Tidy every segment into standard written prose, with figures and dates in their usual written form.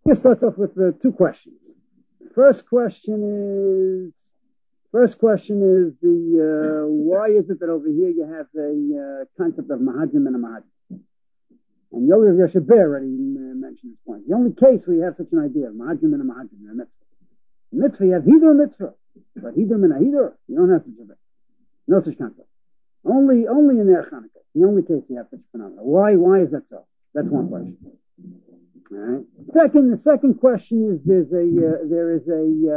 Let's start off with two questions. First question is the why is it that over here you have a concept of mahadrim and a mahadrim? And Yoel Yosheber already mentioned this point. The only case we have such an idea of mahadrim and a mahadrim in a mitzvah. In mitzvah you have hidur mitzvah, but hidrim and a hidur you don't have such a thing. No such concept. Only in their Chanukah. The only case you have such a phenomenon. Why is that so? That's one question. All right. The second question is there is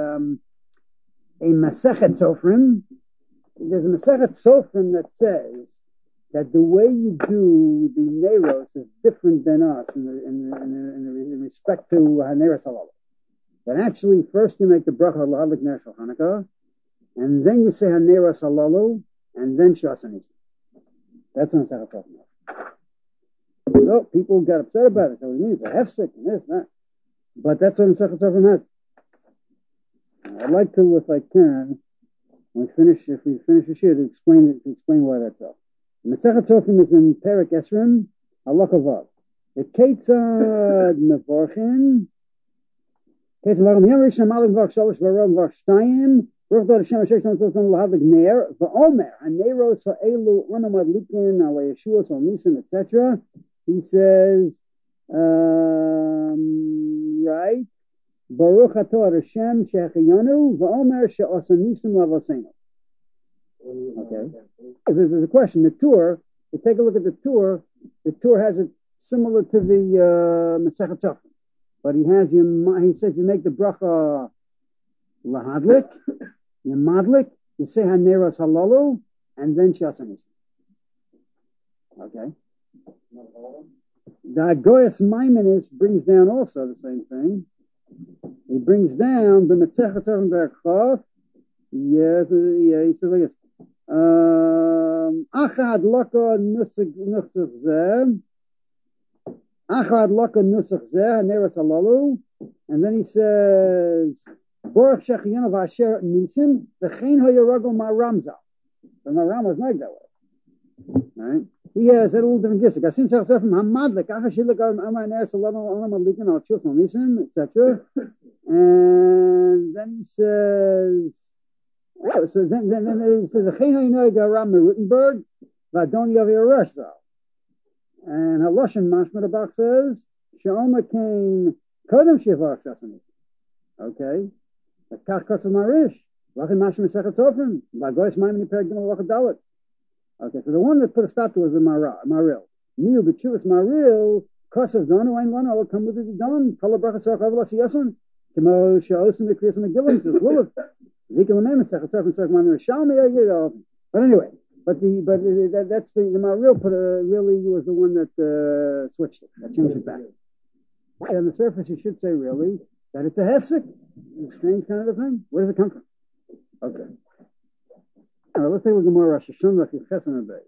a Masechet Sofrim. There's a Masechet Sofrim that says that the way you do the Neiros is different than us in respect to Neiros Halal. That actually first you make the bracha Lahadlik Ner Shel Hanukkah, and then you say Neiros Halalu, and then Shas Nisim. That's what Masechet Sofrim is. So people got upset about it. So it means a hefsek and this, that. But that's what Masechet Sofrim has. I'd like to, if I can, if we finish the shir, to explain why that's so. Masechet Sofrim is in Perek Esrim, Halacha Vav. The Ketzad Mevorchin, Ketzad Varam Yom Rishon Malik Vach Shalosh Varam Vach Shtayim, Ruch Dod Hashem Asher Shem Tzolzon Lahadlik Ner, V'omer, HaNeiros Ha'elu Onam Adlikin, Ala Yeshua, Sol Nisim, etc. He says, right, Baruch Atah Hashem Shechayanu V'omer She'asa Nisim Lavosenu. Okay. There's a question. The Tur, you take a look at the Tur has it similar to the Masechet Sofrim, but he says you make the bracha Lahadlik, you madlik, you say Haneras Halalu, and then She'asa Nisim. Okay. The Agoyas Maimonides brings down also the same thing. He brings down the Masechet Sofrim Berachov. He says like this. Achad Laka Nusach Zeh. Achad Laka Nusach Zeh Haneras Halalu. And then he says Baruch Shechayanu V'Asher Nisim V'chein Hayaragol Maramza. The Maram was like that way. Right? He has a little different gist. Gasim Shach from Hamadlik, Achashilak Amar Neres Alam Malikin Al Chus Nisim, etc. And then he says, so then he says, the Chen Haynoy Garam Rittenberg, Vadon Yavi Arashval. And Haloshin Mashmadabach says, Sha'oma Kain Kodem Shivar Shasanisim. Okay. The Kach Kosav Marish, Lachin Mashma Sechet Sofrim, Vagoyes Maimoni Pergim Lachat Dalit. Okay, so the one that put a stop to was the Maril. Niu b'tshuvas Maril, Kosav Donu Ein Lana, will come with it done. Kol Bracha Tzarech Avalas Yason, Kemo Sha'osim V'Kriyas Megillah, Just Lulav. Zikam Amem Sechet Sofrim Sechet Mamir Shalmi. But anyway, that's the Maril really was the one that switched it, that changed it back. And on the surface, you should say really that it's a hefsek, a strange kind of a thing. Where does it come from? Okay. Let's take a Gemara Rosh Hashanah Chesed Bay.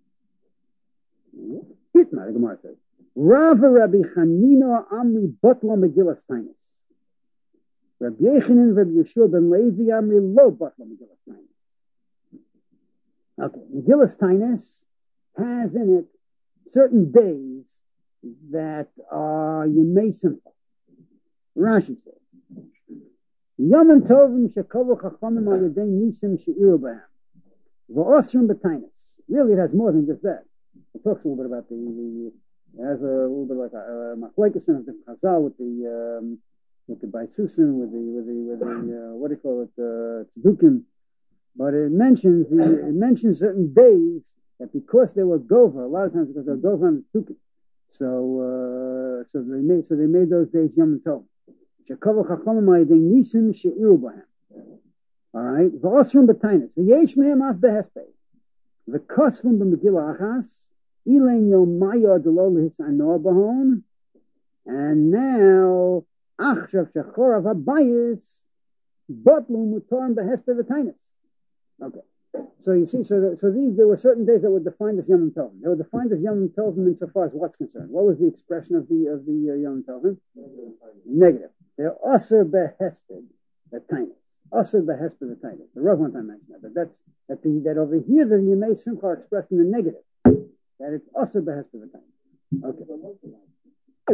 Itma, the Gemara says, Rav Rabbi Chanina Amri Batla Megillas Tainus. Rabbi Yechanan Rabbi Yeshua ben Levi Amri Lo Batla Megillas Tainus. Okay, Megillas Tainus has in it certain days that are Yemei Simcha. Rashi says, Yom Tovim Shekavu Chachamim Al Yedei Nisim She'iru B'hem. V'osrim b'tainus. Really, it has more than just that. It talks a little bit about it has a little bit like a machlekes and a chazal with the baisusim, with the what do you call it, tzedukim. But it mentions certain days that because they were gova, a lot of times because they were gova on the tzedukim. So they made those days yom tov. Shekavu chachamim ha'yedei nisim she'iru b'hem. All right, v'osrim b'tainus, v'yesh mehem af behespei, v'kosvim b'megillah achas, ilein yomaya d'lo l'hisanoah b'hon, and now achshav shechorav habayis, botlu mutorim behespei v'tainus. Okay, so you see, so there were certain days that were defined as Yom Tovim. They were defined as Yom Tovim insofar as what's concerned. What was the expression of the Yom Tovim? Negative. They're aser behespei v'tainus. Also the Hesper the Titus. The Rav one time mentioned that, but that over here the Yemei Simcha are expressed in the negative. That it's also the Hesper the Titus. Okay.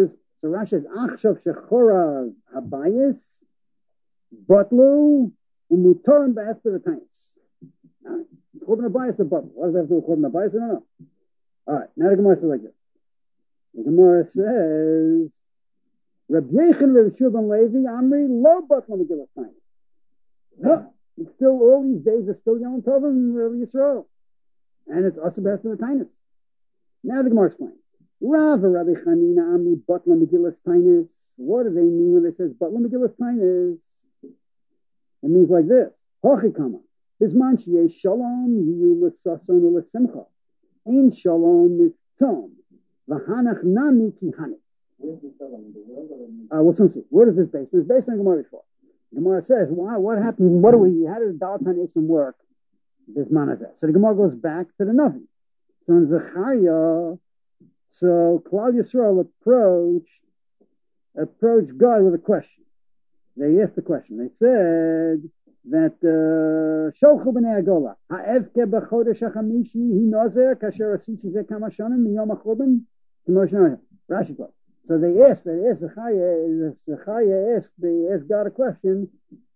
So Rashi says, Achshav Shechora Habayis, Botlu, Umutorim Ba'esper V'Tainis. Churban Habayis the Botlu. What does that have to do with Churban Habayis? I don't know. All right, now the Gemara says like this. The Gemara says, Reb Yechon Reb Yehoshua ben Levi Amri Lo Botlu Megillas Tainis. No, it's still, all these days are still Yom Tov and Yisrael. And it's also Ba'esper V'Tainis. Now the Gemara explains. Rava Rabbi Chanina Amri Botla Megillas Tainis. What do they mean when they says Botla Megillas Tainis? It means like this. Hochikama. Bisman sheyesh shalom yiyu l'sason u'lesimcha. Ein shalom mitzom. V'hanach nami kihani. We'll soon see. Where is this based on? It's based on Gemara before. Gemara says, why? What happened? How did the Dalatan Esim work? Bisman of that. So the Gemara goes back to the Navi. So in Zechariah, so Klal Yisrael approached God with a question. They asked the question. They said that Sholchu b'nei Agola ha'evke b'chodesh hachamishi hi nozer kasher asisi zeh kama shonim miyom hachurban t'moshe. Rashi quote. So they asked Zechariah asked God a question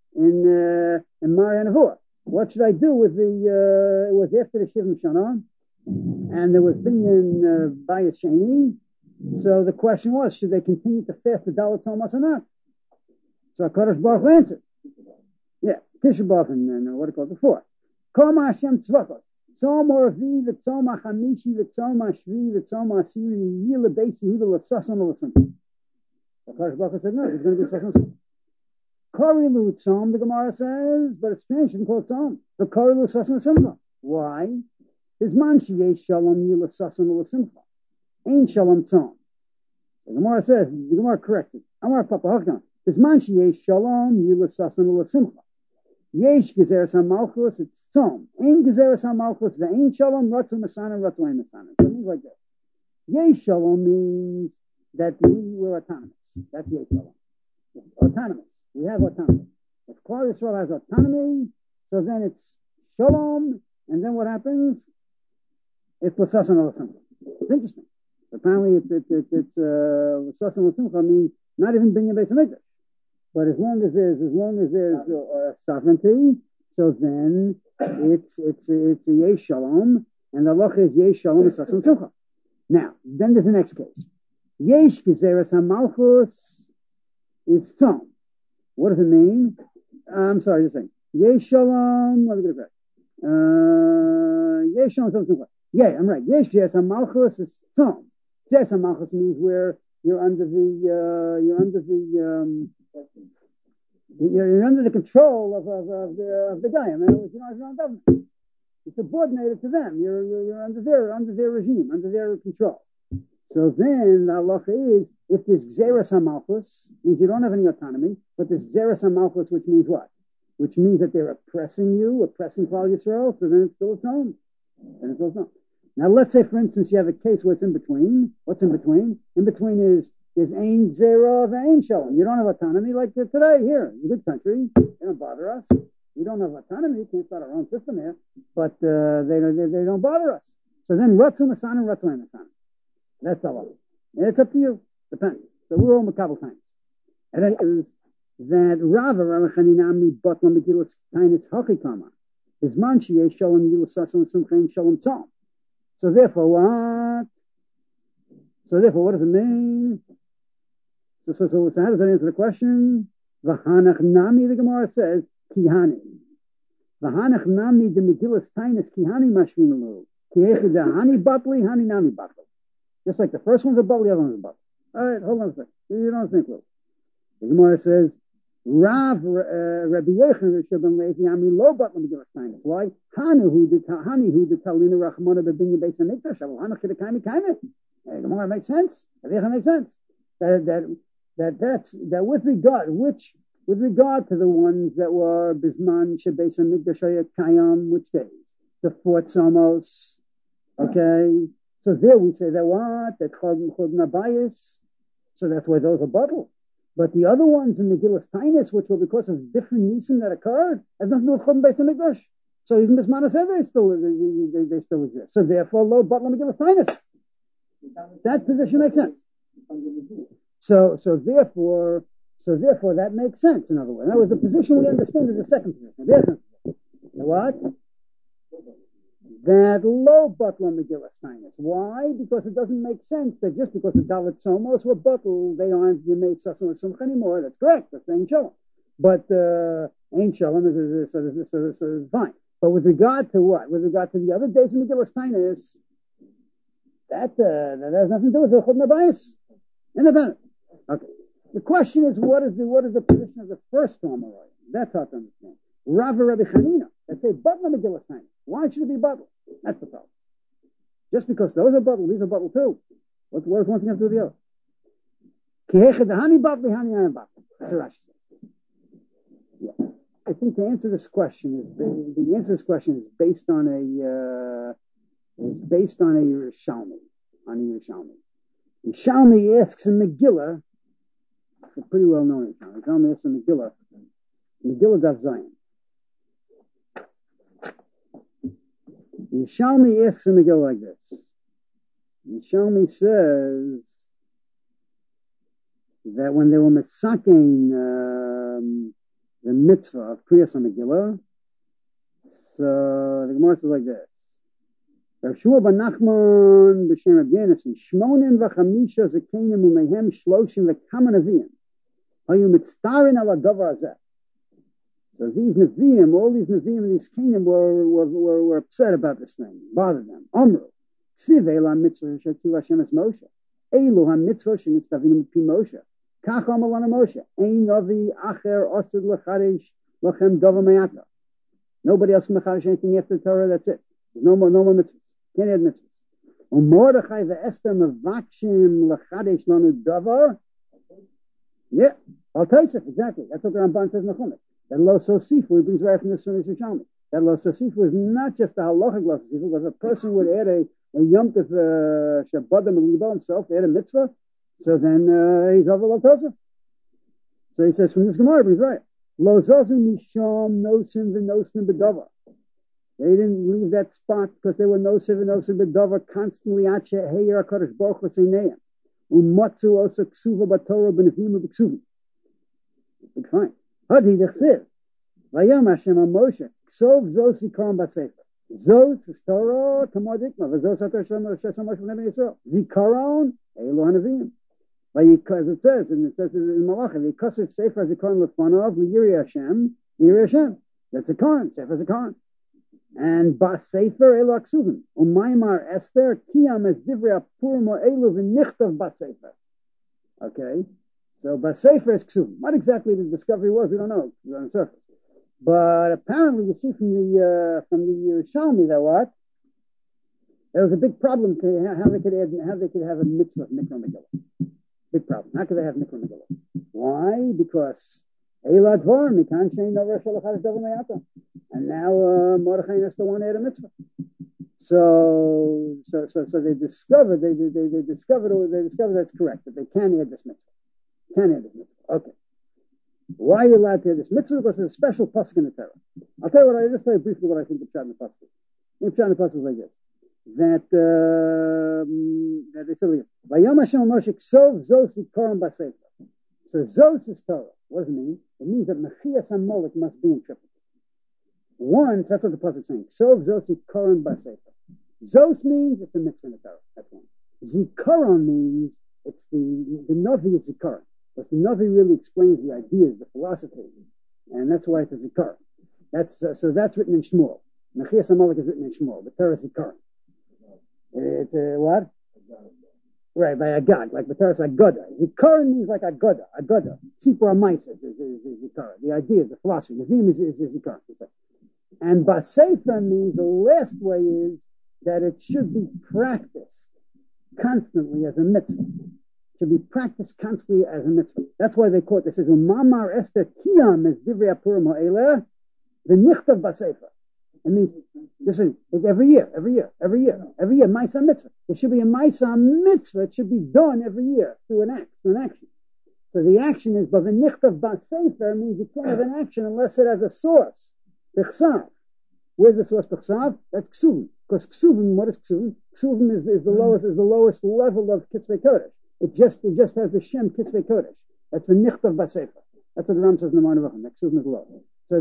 in Mareh Nevuah. What should I do with it was after the Shivim Shana, and there was binyan Bayis Sheni. So the question was, should they continue to fast the Dalet Tzolmos or not? So HaKadosh Baruch Hu answered. Yeah, Tisha B'Av and what do you call it before? Kol Hashem Tzvachos. Tzom Oravi, V'tzom HaChamishi, V'tzom HaShvi, V'tzom HaSiri, Yil L'Beis Yehuda L'Sason L'Sim. HaKadosh Baruch Hu said, no, it's going to be Sason. Korilu Tzom, the Gemara says, but it's strange, you can call it Tzom. The Korilu Sason L'Simcha. Why? His man sheyesh shalom yil l'sason l'simcha. Ein shalom tzom. The Gemara says, the Gemara corrected. Amar Papa Hakdan. His man sheyesh shalom yil l'sason l'simcha. Yesh gezeres hamalchus, it's tzom. Ein gezeres hamalchus, ve'ein shalom ratzu masana ratzu ein masana. So it means like this. Yesh shalom means that we were autonomous. That's yesh shalom. Autonomous. We have autonomy. If Klal Yisrael has autonomy, so then it's shalom, and then what happens? It's l'sason l'simcha. It's interesting. Apparently, it's l'sason l'simcha means not even binyan Beis Hamikdash. But as long as there's sovereignty, so then it's a yesh shalom, and the halacha is yesh shalom l'sason l'simcha. Now, then there's the next case. Yesh gezeres hamalchus is tzom. What does it mean? I'm sorry, just saying. Yesh shalom. Let me get it back. Yesh shalom l'sason l'simcha. Yeah, I'm right. Yesh gezeres hamalchus is tzom. Gezeres hamalchus means where you're under the control of the guy. I mean, it's your own government. You're subordinated to them. You're under their regime, under their control. So then the halacha is, if there's Gzeras HaMalchus, means you don't have any autonomy, but there's Gzeras HaMalchus, which means what? Which means that they're oppressing Klal Yisrael, so then it's still its own. Then it's still its own. Now let's say, for instance, you have a case where it's in between. What's in between? In between is Ein Zera Ve'ein Shalom. You don't have autonomy like today here. It's a good country. They don't bother us. We don't have autonomy. We can't start our own system here. But they don't bother us. So then Ratzu Masana, Ratzu Masana. That's all. It's up to you. Depends. So we're all Makabal times. And then it is that Rava Ramachanina Amri Batla Megillas Tainitz Hachikama. Bisman Shiyeh Shalom Yilu Sason Simchain Shalom Tzom. So therefore what? What does it mean? So how does that answer the question? V'hanach nami, the Gemara says, kihani. V'hanach nami de Megillas Tainitz kihani mashvin elu. Kiyechi de hani batli, hani nami batli. Just like the first one's a batli, the other one's a batli. All right, hold on a second. You don't think, Lou. The Gemara says, Rav Rabbi Yechon Rishon ben Levi Amri Lo Batla Megillas Tainitz. Why? Hani hu de Talina Rachmana beBinyan Beis Hamikdash. Aval Hanach de Kaimi Kaimi. The Gemara makes sense. Rabbi Yechon makes sense. That with regard to the ones that were Bisman Shebeis Hamikdash Hayat Kayam, which days? The 4th Tzomos. Okay. So there we say that what? That Chod Nabayis. So that's why those are bottled. But the other ones in the Megillas Tainitz, which were because of different nisim that occurred, has nothing to do with Chod Beis Hamikdash. So even Bisman said they still exist. So therefore, lo Batla Megillas Tainitz. That position makes sense. therefore that makes sense. In other words, that was the position we understand as the second position. What? That low butler Megillah Steinus. Why? Because it doesn't make sense that just because the Dalit Somos were butler, they aren't Yemei Sasun and Simcha anymore. That's correct. That's Ein Shalom. But Ein Shalom is fine. But with regard to what? With regard to the other days of Megillah Steinus, that has nothing to do with the Chod Nabayis. Independent. Okay. The question is, what is the position of the first Amorai? That's hard to understand. Rava Rabbi Chanina. Let's say Butler Megillah Steinus. Why should it be Butler? That's the problem. Just because those are Butler, these are Butler too. What does one thing have to do with the other? That's Rashi. Yeah. I think the answer to this question is based on a Yerushalmi. Yerushalmi asks in Megillah. It's a pretty well known Yerushalmi. Yerushalmi asks in Megillah Daf Zayin. Yerushalmi asks in Megillah like this. Yerushalmi says that when they were misaking the mitzvah of Kriyas HaMegillah, so the Gemara says like this. Rav Shmuel ben Nachman b'shem Rav Yonasan Shmonim v'chamisha zekenim u'mehem shloshim v'kama neviim hayu mitztarin ala davar hazeh. So these neviim, all these neviim and these kenim were upset about this thing, bothered them. Amru tzivei la mitzvah shetziv Hashem es Moshe elu ha-mitzvah shenitztavinu m'pi Moshe kach amar lana Moshe ein navi acher osed lecharesh lachem davar me'ata. Nobody else can mecharish anything after the Torah. That's it. There's no more mitzvahs. Can't add mitzvahs. Mordechai ve'Esther mevakshim lechadesh lanu davar. Yeah, Al Tosef, exactly. That's what the Ramban says in the Chumash. That lo sosifu, he brings right from this from Yerushalmi. That lo sosifu is not just a halachic lo sosifu, because a person would add a yom tov shabbadim and libo himself, add a mitzvah, so then he's over lo tosef. So he says from this Gemara, he brings right. Lo zosu misham nosim v'nosim b'davar. They didn't leave that spot because they were nosim v'nosim b'davar constantly ache heyer HaKadosh Baruch Hu seineim. Umatzu osa ksuva b'torah b'nefim b'ksuvim. Fine. Hadi dechsiv. Vayam Hashem Moshe. Ksov zos zikaron b'sefer. Zos is Torah tamar dikma. V'zos atar Hashem Moshe v'nei Yisrael. Zikaron elu hanavim. As it says in Malachim, V'yikosef sefer zikaron lefanav l'yiri Hashem. That's a Zikaron. Sefer zikaron. And b'sefer elu aksuvim. Umaymar Esther kiyam es divrei apurim o elu v'nichtav b'sefer. Okay. So b'sefer is ksuvim. What exactly the discovery was, we don't know. It's on the surface. But apparently, you see from the Yerushalmi that what there was a big problem to how they could have a mitzvah of Mikra Megillah. Big problem. How could they have Mikra Megillah? Why? Because Eila Dvar Mikan Shein Nover Shalachar Davar Me'ata, and now Mordechai has to want to add a mitzvah. So they discovered that's correct, that they can add this mitzvah. Okay. Why are you allowed to add this mitzvah? Because there's a special pasuk in the Torah. I'll tell you just tell you briefly what I think the Pshat in the pasuk is. The Pshat in the pasuk is like this. That they said like this. Vayam Hashem Moshe ksov zos zikaron b'sefer. So zos is Torah. What does it mean? It means that Mechias HaMolech must be interpreted. Once, that's what the pasuk is saying. Ksov zos zikaron b'sefer. Zos means it's a mitzvah in the Torah. That's one. Zikaron means it's the Navi is Zikaron. Because the Navi really explains the ideas, the philosophy, and that's why it's a Zikaron. So that's written in Shmuel. Mechias HaMolech is written in Shmuel. The Torah is Zikaron. It's what? Right, by Agag, like the Torah is Agoda. Zikaron means like Agoda. Tzipor HaMaises is Zikaron. The ideas, the philosophy. The theme is Zikaron. And Basefa means the last way is that it should be practiced constantly as a mitzvah. Should be practiced constantly as a mitzvah. That's why they quote this. It says, "Umamar Esther kiyam es divrei apurim ha'eleh v'nichtav b'sefer." It means just every year. Ma'isa mitzvah. There should be a ma'isa mitzvah. It should be done every year through an action. So the action is, but v'nichtav b'sefer means you can't have an action unless it has a source. B'chsav. Where's the source b'chsav? That's ksuvim. Because ksuvim, what is ksuvim? Ksuvim is the lowest level of kitzvei kodesh. It just has the Shem Kitzvei Kodesh. That's the Nichtav Basefer. That's what the Ram says in the Morning Vachim. Next is law. So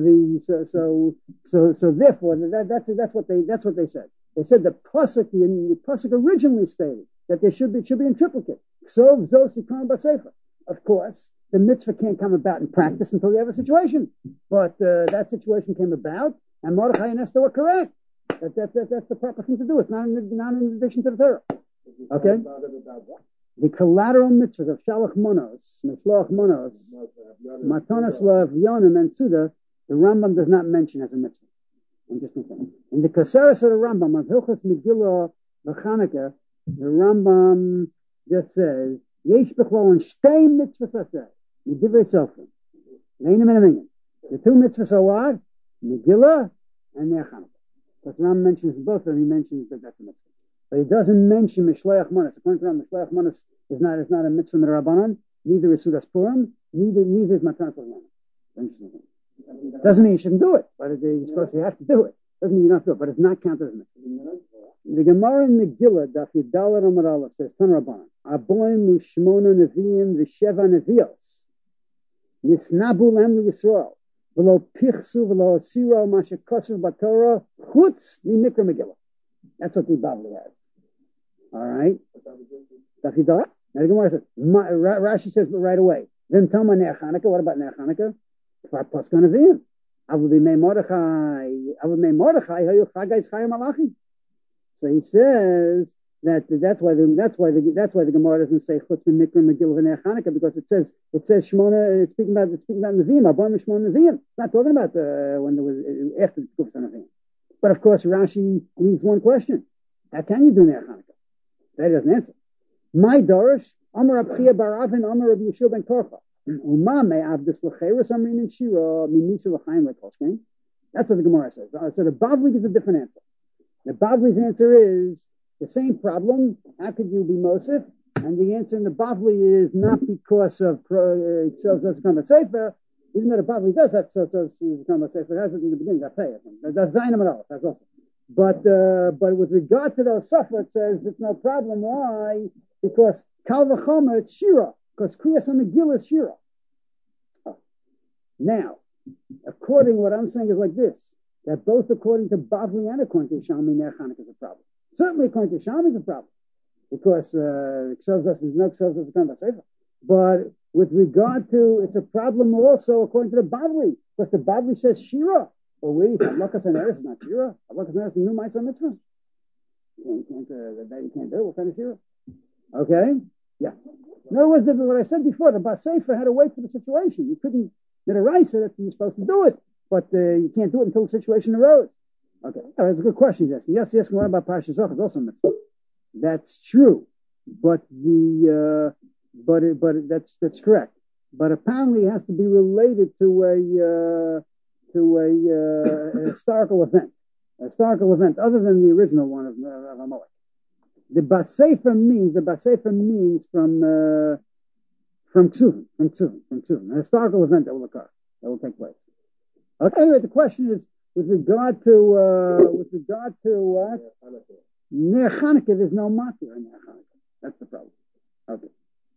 therefore that's what they said. They said the pasuk originally stated that it should be in triplicate. So Zosikon Basefer. Of course, the mitzvah can't come about in practice until you have a situation. But that situation came about, and Mordechai and Esther were correct. That's the proper thing to do. It's not in addition to the Torah. Okay? The collateral mitzvahs of Shalach Monos, Mishloach Monos, Matanas Lav, Yonim, and Suda, the Rambam does not mention as a mitzvah. Interesting thing. In the Kaseres of the Rambam, of Hilchos Megillah Chanukah, the Rambam just says, Yesh B'chlol and Shtei mitzvahs aseh, Yedivrei Sofrim. The two mitzvahs are what? Megillah and Ner Chanukah. Because Rambam mentions both of them, he mentions that that's a mitzvah. But he doesn't mention Mishloach Monos. According to Rambam, Mishloach Monos is not a mitzvah M'Rabbanan, neither is Sudas Purim, neither is Matanas Lav. Interesting thing. Doesn't mean you shouldn't do it, but you're supposed to have to do it. Doesn't mean you don't have to do it, but it's not counted as a mitzvah. The Gemara in Megillah, Daf Yudalad Amud Aleph, says, Tan Rabbanan, Aboim U'Shmona Neviim V'Sheva Nevios, Nisnabu Lem Yisrael, V'lo Pichsu V'lo Asiro Masha Kosev B'Torah, Chutz Mikra Megillah. That's what the Bavli has. All right? Daf Yudalad. Now the Gemara says, Rashi says right away, Then Tama Ner Chanukah, what about Ner Chanukah? Pasuk Neviim. Avul Mei Mordechai, Hayu Chagais Chayim Malachi. So he says that's why the Gemara doesn't say Chutz Min Mikra Megillah V'Ner Chanukah, because it says Shmona. It's speaking about Neviim. Aboim Shmona Neviim. It's not talking about when there was after the Tkufa Neviim. But of course Rashi leaves one question: how can you do Ner Chanukah? That he doesn't answer. My Dorish Amar Abchia Baravin Amar Rabbi Yeshua ben Korcha. That's what the Gemara says. So the Bavli gives a different answer. The Bavli's answer is the same problem. How could you be Mosif? And the answer in the Bavli is not because of Sefer, even though the Bavli does have Sefer, it has it in the beginning. That's Zainam at all. That's also. But with regard to those Sefer, it says it's no problem. Why? Because Kal V'Chomer, it's Shira. Because Kriyas HaMegillah is Shira. Now, what I'm saying is like this, that both according to Bavli and according to Shalmi, Ner Chanukah is a problem. Certainly according to Shalmi is a problem, because Ksavzas is no Ksavzas kind of Sefer. But with regard to, it's a problem also according to the Bavli, because the Bavli says Shira. Well, wait, Halakas and Eretz is not Shira. Halakas and Eretz is New Ma'aseh Mitzvah. You can't do it. What kind of Shira? Okay? Yeah. In other words, what I said before, the Basefer had to wait for the situation. You couldn't, the right said that you're supposed to do it, but you can't do it until the situation arose. Okay, that's a good question. Yes, what about Parshas Zohar? Also mitzvah. That's true, but that's correct. But apparently, it has to be related to a historical event, other than the original one of Amalek. The Basefer means from Tzuvim, an historical event that will occur, that will take place. Okay, anyway, the question is with regard to what? Ner Chanukah, there's no makir in Ner Chanukah. That's the problem. Okay.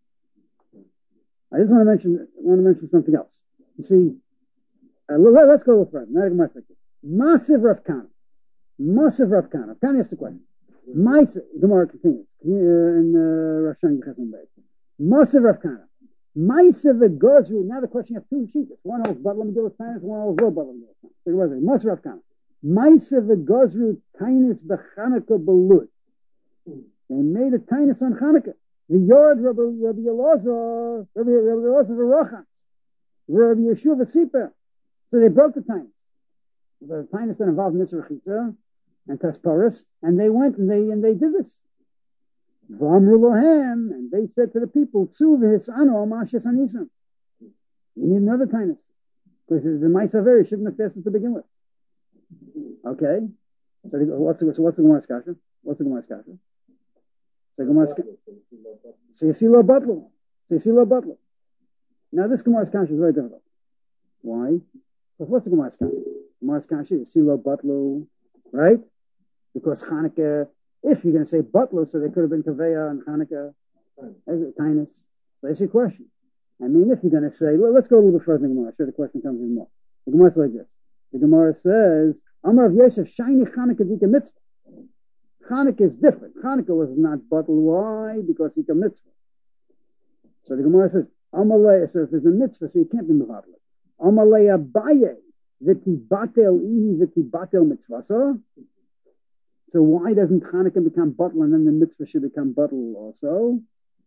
I just want to mention something else. You see, let's go with further. Massive Rav Kana. Rav Kana asked the question. My Gemara continues in Rosh Hashanah Chesed Beis. Massive Rav Kana. Ma'asev Gozru. Now the question: you have two sheets. One holds Butler Megillah Tainis, one holds Lo Butler Megillah Tainis. So what is it? Massive Rav Kana. Ma'asev Gozru Tainis b'Chanukah Belud. They made a Tainis on Chanukah. The Yord Rabbi Elazar V'Rochans, Rabbi Yeshua V'Siper. So they broke the Tainis. The Tainis that involved Mitzvah Chitza and Tasparis, and they went and they did this. V'amru lohem, and they said to the people, Tzu v'hisanu al ma'ashes anisam. You need another Tainis, because the Ma'aseh shouldn't have fasted to begin with. Okay, so what's the Gemara's kasha? So you see Lo Butler. Now this Gemara's kasha is very difficult. Why? Because what's the Gemara's kasha? Gemara's kasha is Lo Butler, right? Because Chanukah, if you're going to say Butler, so they could have been Kaveya and Chanukah, Tinus. So that's your question. I mean, if you're going to say, well, let's go a little bit further in the Gemara. I'm sure the question comes even more. The Gemara is like this. The Gemara says, Amar of Yosef, shiny Chanukah dika mitzvah. Chanukah is different. Chanukah was not bottled. Why? Because it's a mitzvah. So the Gemara says, Amalei, so if there's a mitzvah, so you can't be mevatel. Amalei Abaye, v'tibatel ihi v'tibatel mitzvah. So why doesn't Chanukah become bottled and then the mitzvah should become bottled also?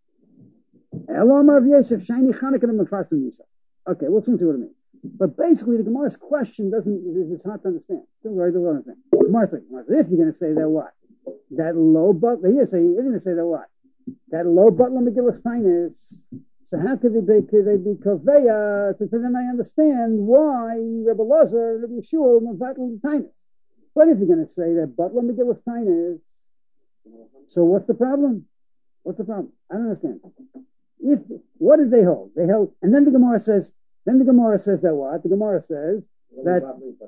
Elamar of Yosef, shiny Chanukah and mefarsim Yisrael. Okay, let's see what it means. But basically, the Gemara's question it's hard to understand. Don't worry, don't understand. Gemara says, if you're going to say that what? That low butler, you're going to say that what? That low butler Megillas Tainis. So how could they be Kaveya? So then I understand why Rebbe Lazar, Rebbe Yeshua, Mevatel Tainis. But if you're going to say that butler Megillas Tainis, so what's the problem? What's the problem? I don't understand. What did they hold? They held, and then the Gemara says that what? The Gemara says that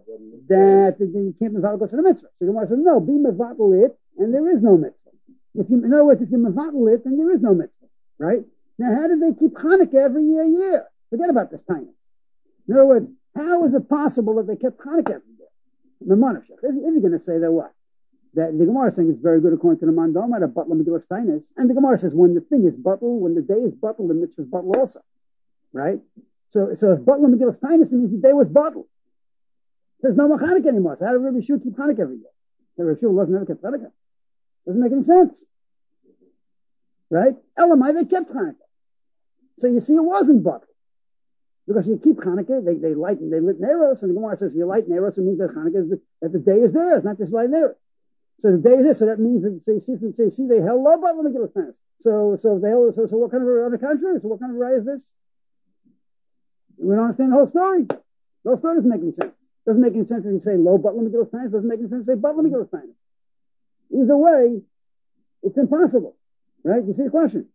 you can't mevatel because of the mitzvah. So the Gemara says, no, be mevatel it, and there is no mitzvah. In other words, if you mevatel it, then there is no mitzvah, right? Now, how do they keep Hanukkah every year? Forget about this time. In other words, how is it possible that they kept Hanukkah every year? If you're going to say that what? That the Gemara is saying it's very good according to the Mandama, the Butler Megillas Tainis, and the Gemara says when the thing is butl, when the day is butl, the mitzvah is butl also, right? So if Butler Megillas Tainis, it means the day was butl. There's no more Hanukkah anymore. So how did Rabbi Yeshua keep Hanukkah every year? So Rabbi Yeshua wasn't ever kept Hanukkah. Doesn't make any sense, right? Elamai, they kept Hanukkah. So you see, it wasn't butl. Because you keep Hanukkah, they lit Neros, and the Gemara says if you light Neros, it means that Hanukkah that the day is there. It's not just light Neros. So the day is this, so that means that you see they held low Butler Megillas Tainis. So what kind of on the contrary? So what kind of raya is this? We don't understand the whole story. The whole story doesn't make any sense. It doesn't make any sense if you say low Butler Megillas Tainis. It doesn't make any sense if you say Butler Megillas Tainis. Either way, it's impossible, right? You see the question?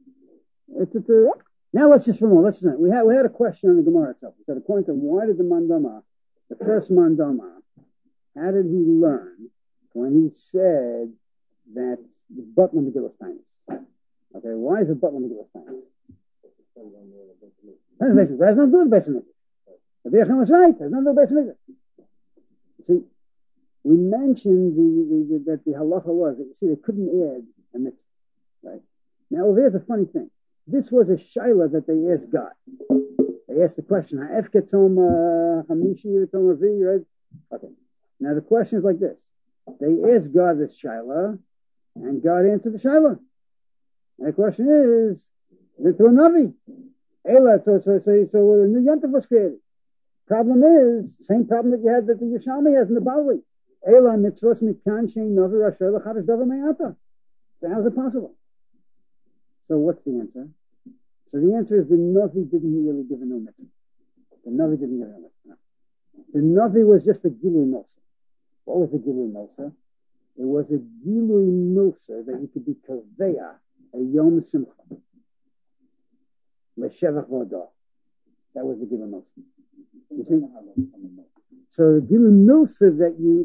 Now let's just we had a question on the Gemara itself. We said according to why did the first Mandama, how did he learn when he said that the Butler Megillas Tainis? Okay, why is it Butler Megillas Tainis? That's nothing to do with the Beis Hamikdash. Rabbi Yechon was right. There's nothing to do with the Beis Hamikdash. See, we mentioned that the halacha was that they couldn't add a mitzvah, right? Now here's a funny thing. This was a shaila that they asked God. They asked the question, Ha'ef ketzom hamishi ketzom ravi, right? Okay. Now the question is like this. They asked God this shaila, and God answered the shaila. And the question is, through a navi. So a new yontif was created. Problem is, same problem that you had that the Yerushalmi has in the Bali. Ela mitzvos mikan shein navi rasher l'chadash davar me'ata. So how is it possible? So what's the answer? So the answer is the Navi didn't really give a no mitzvah. The Navi didn't give a no mitzvah. The Navi was just a Gilui Milsa. What was the Gilui Milsa? It was a Gilui Milsa that you could be Kaveya, a Yom Simcha. L'shevach v'odah. That was the Gilui Milsa. You see? So the Gilui Milsa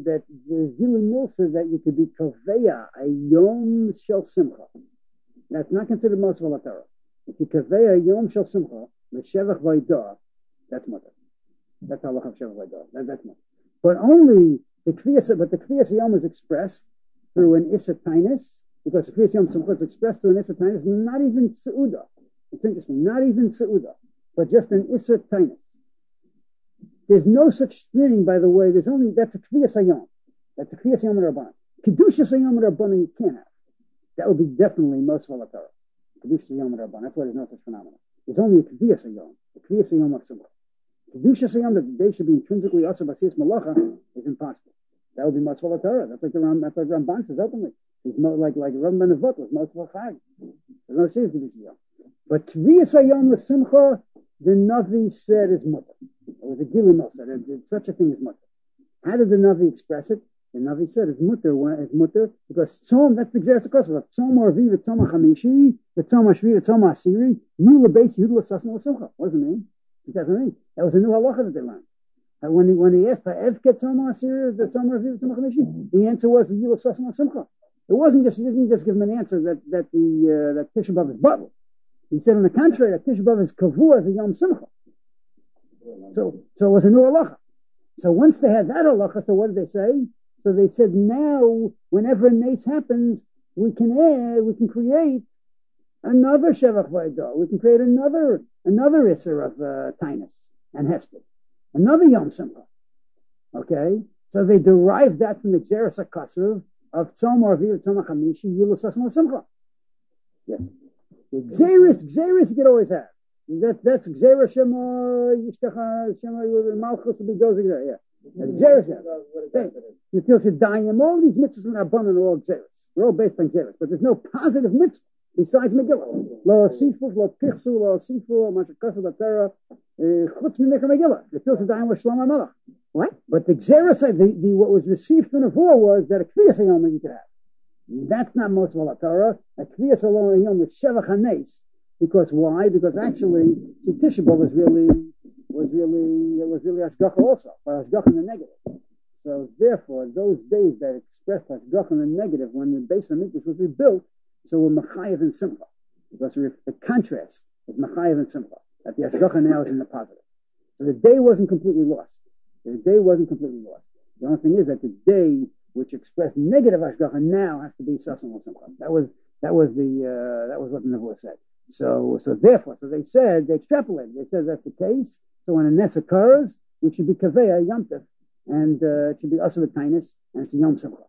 that you could be Kaveya, a Yom Shel Simcha. That's not considered most of Torah. If you kaveya Yom Shel Simcha, l'shevach v'odah, that's mutter. That's halacha of shevach v'odah. That's mutter. But only the Kviyas Yom is expressed through an Issa Tainis, because the Kviyas Yom Simcha is expressed through an Issa Tainis, not even Seudah. It's interesting, not even Seudah, but just an Issa Tainis. There's no such thing, by the way, that's a Kviyas Yom. That's a Kviyas Yom Rabban. Kedushas Yom Rabban you can't have. That would be definitely most of Torah. Kedushas Yom Rabban. That's why there's no such phenomenon. There's only a Kviyas Yom, a Kviyas Yom of Simcha. Kedushas Yom, that the day should be intrinsically also Basiyas Malacha, is impossible. That would be most of Torah. That's like Ramban says openly. He's like Rabban Ben Avot was most of Chag. There's no serious Kedushas Yom. But Kviyas Yom with Simcha, the Navi said is mutter. It was a Gilui Milsa. It's such a thing as mutter. How did the Navi express it? The Navi said it's mutter because Tzom, that's the exact question. Tzom Arvi, the Tzom Hamishi, the Tzom Ashvi, the Tzom Asiri, Yu Lebeis Yud L'Sasna L'Simcha. What does it mean? What does it mean? That was a new halacha that they learned. And when he asked, Ha'ef Ket Tzom Asiri, the Tzom Arvi, the Tzom Hamishi, the answer was Yud L'Sasna L'Simcha. It wasn't just, he didn't just give him an answer that Tisha B'Av is bottled. He said on the contrary, that Tisha B'Av is kavua as a Yom Simcha. So it was a new halacha. So once they had that halacha, so what did they say? So they said now, whenever a nace happens, we can create another Shevach Vaydah. We can create another Isser of Tainus and Hesped. Another Yom Simcha. Okay? So they derived that from the Gzeres HaKasuv of Tzom Arvi, Tzom HaChamishi, Yilus Asan Simcha. Yes. The Gzeres you could always have. That's Gzeres Shema Yishkacha Shema Malchus will be goes there. Yeah. Gzeres. You feel Shadayim. All these mitzvahs in Rabbanan are all Gzeres. They're all based on Gzeres, but there's no positive mitzvah besides Megillah. Lo Sifu, Lo Pichsu, Lo Sifu, Mashakasu Batera, Chutz Mimeka Megillah. You feel Shadayim was Shlomo Melech. What? But the Gzeres, what was received from the Nevuah was that a Kriyas Hayom you could have. That's not most of the Torah. A Kriyas Hayom with Shevach HaNeis. Because why? Because actually, Tisha B'Av was really Hashgacha also, but Hashgacha in the negative. So therefore, those days that expressed Hashgacha in the negative, when the base of the Mikdash was rebuilt, so we're Machayev and Simcha. Because the contrast is Machayev and Simcha. That the Hashgacha now is in the positive. So the day wasn't completely lost. The only thing is that the day which expressed negative Hashgacha now has to be Sasan and Simcha. That was what the Nevuah said. So therefore, they extrapolated. They said that's the case. So when a Ness occurs, we should be Kaveya Yom Tov, and it should be Asa V'Tainis, and it's a Yom Simcha.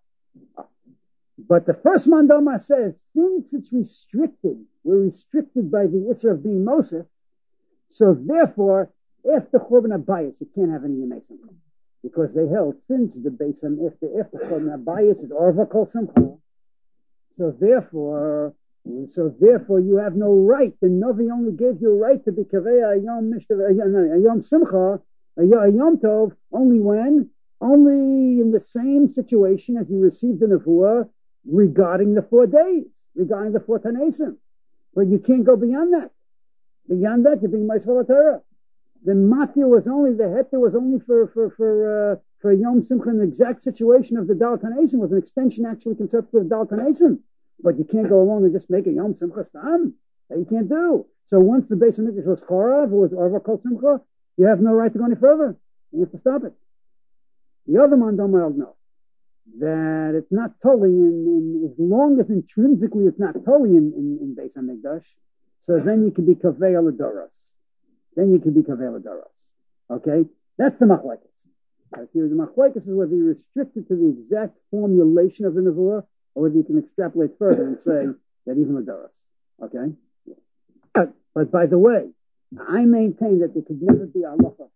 But the first Mandama says, since it's restricted, we're restricted by the Isra of being Mosef, so therefore, after Churban Abayis, you can't have any Yemei Simcha. Because they held, since the base after Churban Abayis is Orva Kol Simcha, so therefore you have no right. The Novi only gave you a right to be Kaveya a Yom Simcha, a Yom Tov, only in the same situation as you received the Nevuah regarding the 4 days, regarding the 4 Tanesim. But you can't go beyond that. Beyond that, you're being Meisvel Torah. The Matir was only, the Heter was only for Yom Simcha in the exact situation of the Dal Tanesim, was an extension actually conceptual of Dal Tanesim. But you can't go along and just make a Yom Simcha Stam. That you can't do. So once the base of Mikdash was Chorav, it was Orva Kol Simcha, you have no right to go any further. You have to stop it. The other Mandam will know that it's not totally as long as intrinsically it's not totally in base of Mikdash, so then you can be Kavei Aladoros. Okay? That's the Machlekes. The Machlekes is whether you're restricted to the exact formulation of the Nevuah, or whether you can extrapolate further and say that even Ladoros. Okay? But by the way, I maintain that there could never be a halacha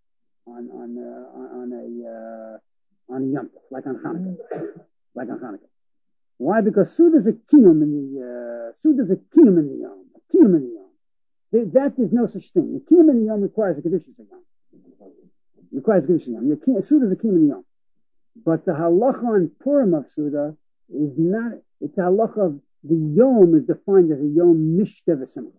on a Yom Tov, like on Hanukkah. Why? Because Suda is a kiyum in the Yom. That is no such thing. The kiyum in the Yom requires a condition of Yom. Suda is a kiyum in the Yom. But the halacha on Purim of Suda is not, it's a halacha of the Yom is defined as a Yom Mishta V'Simcha.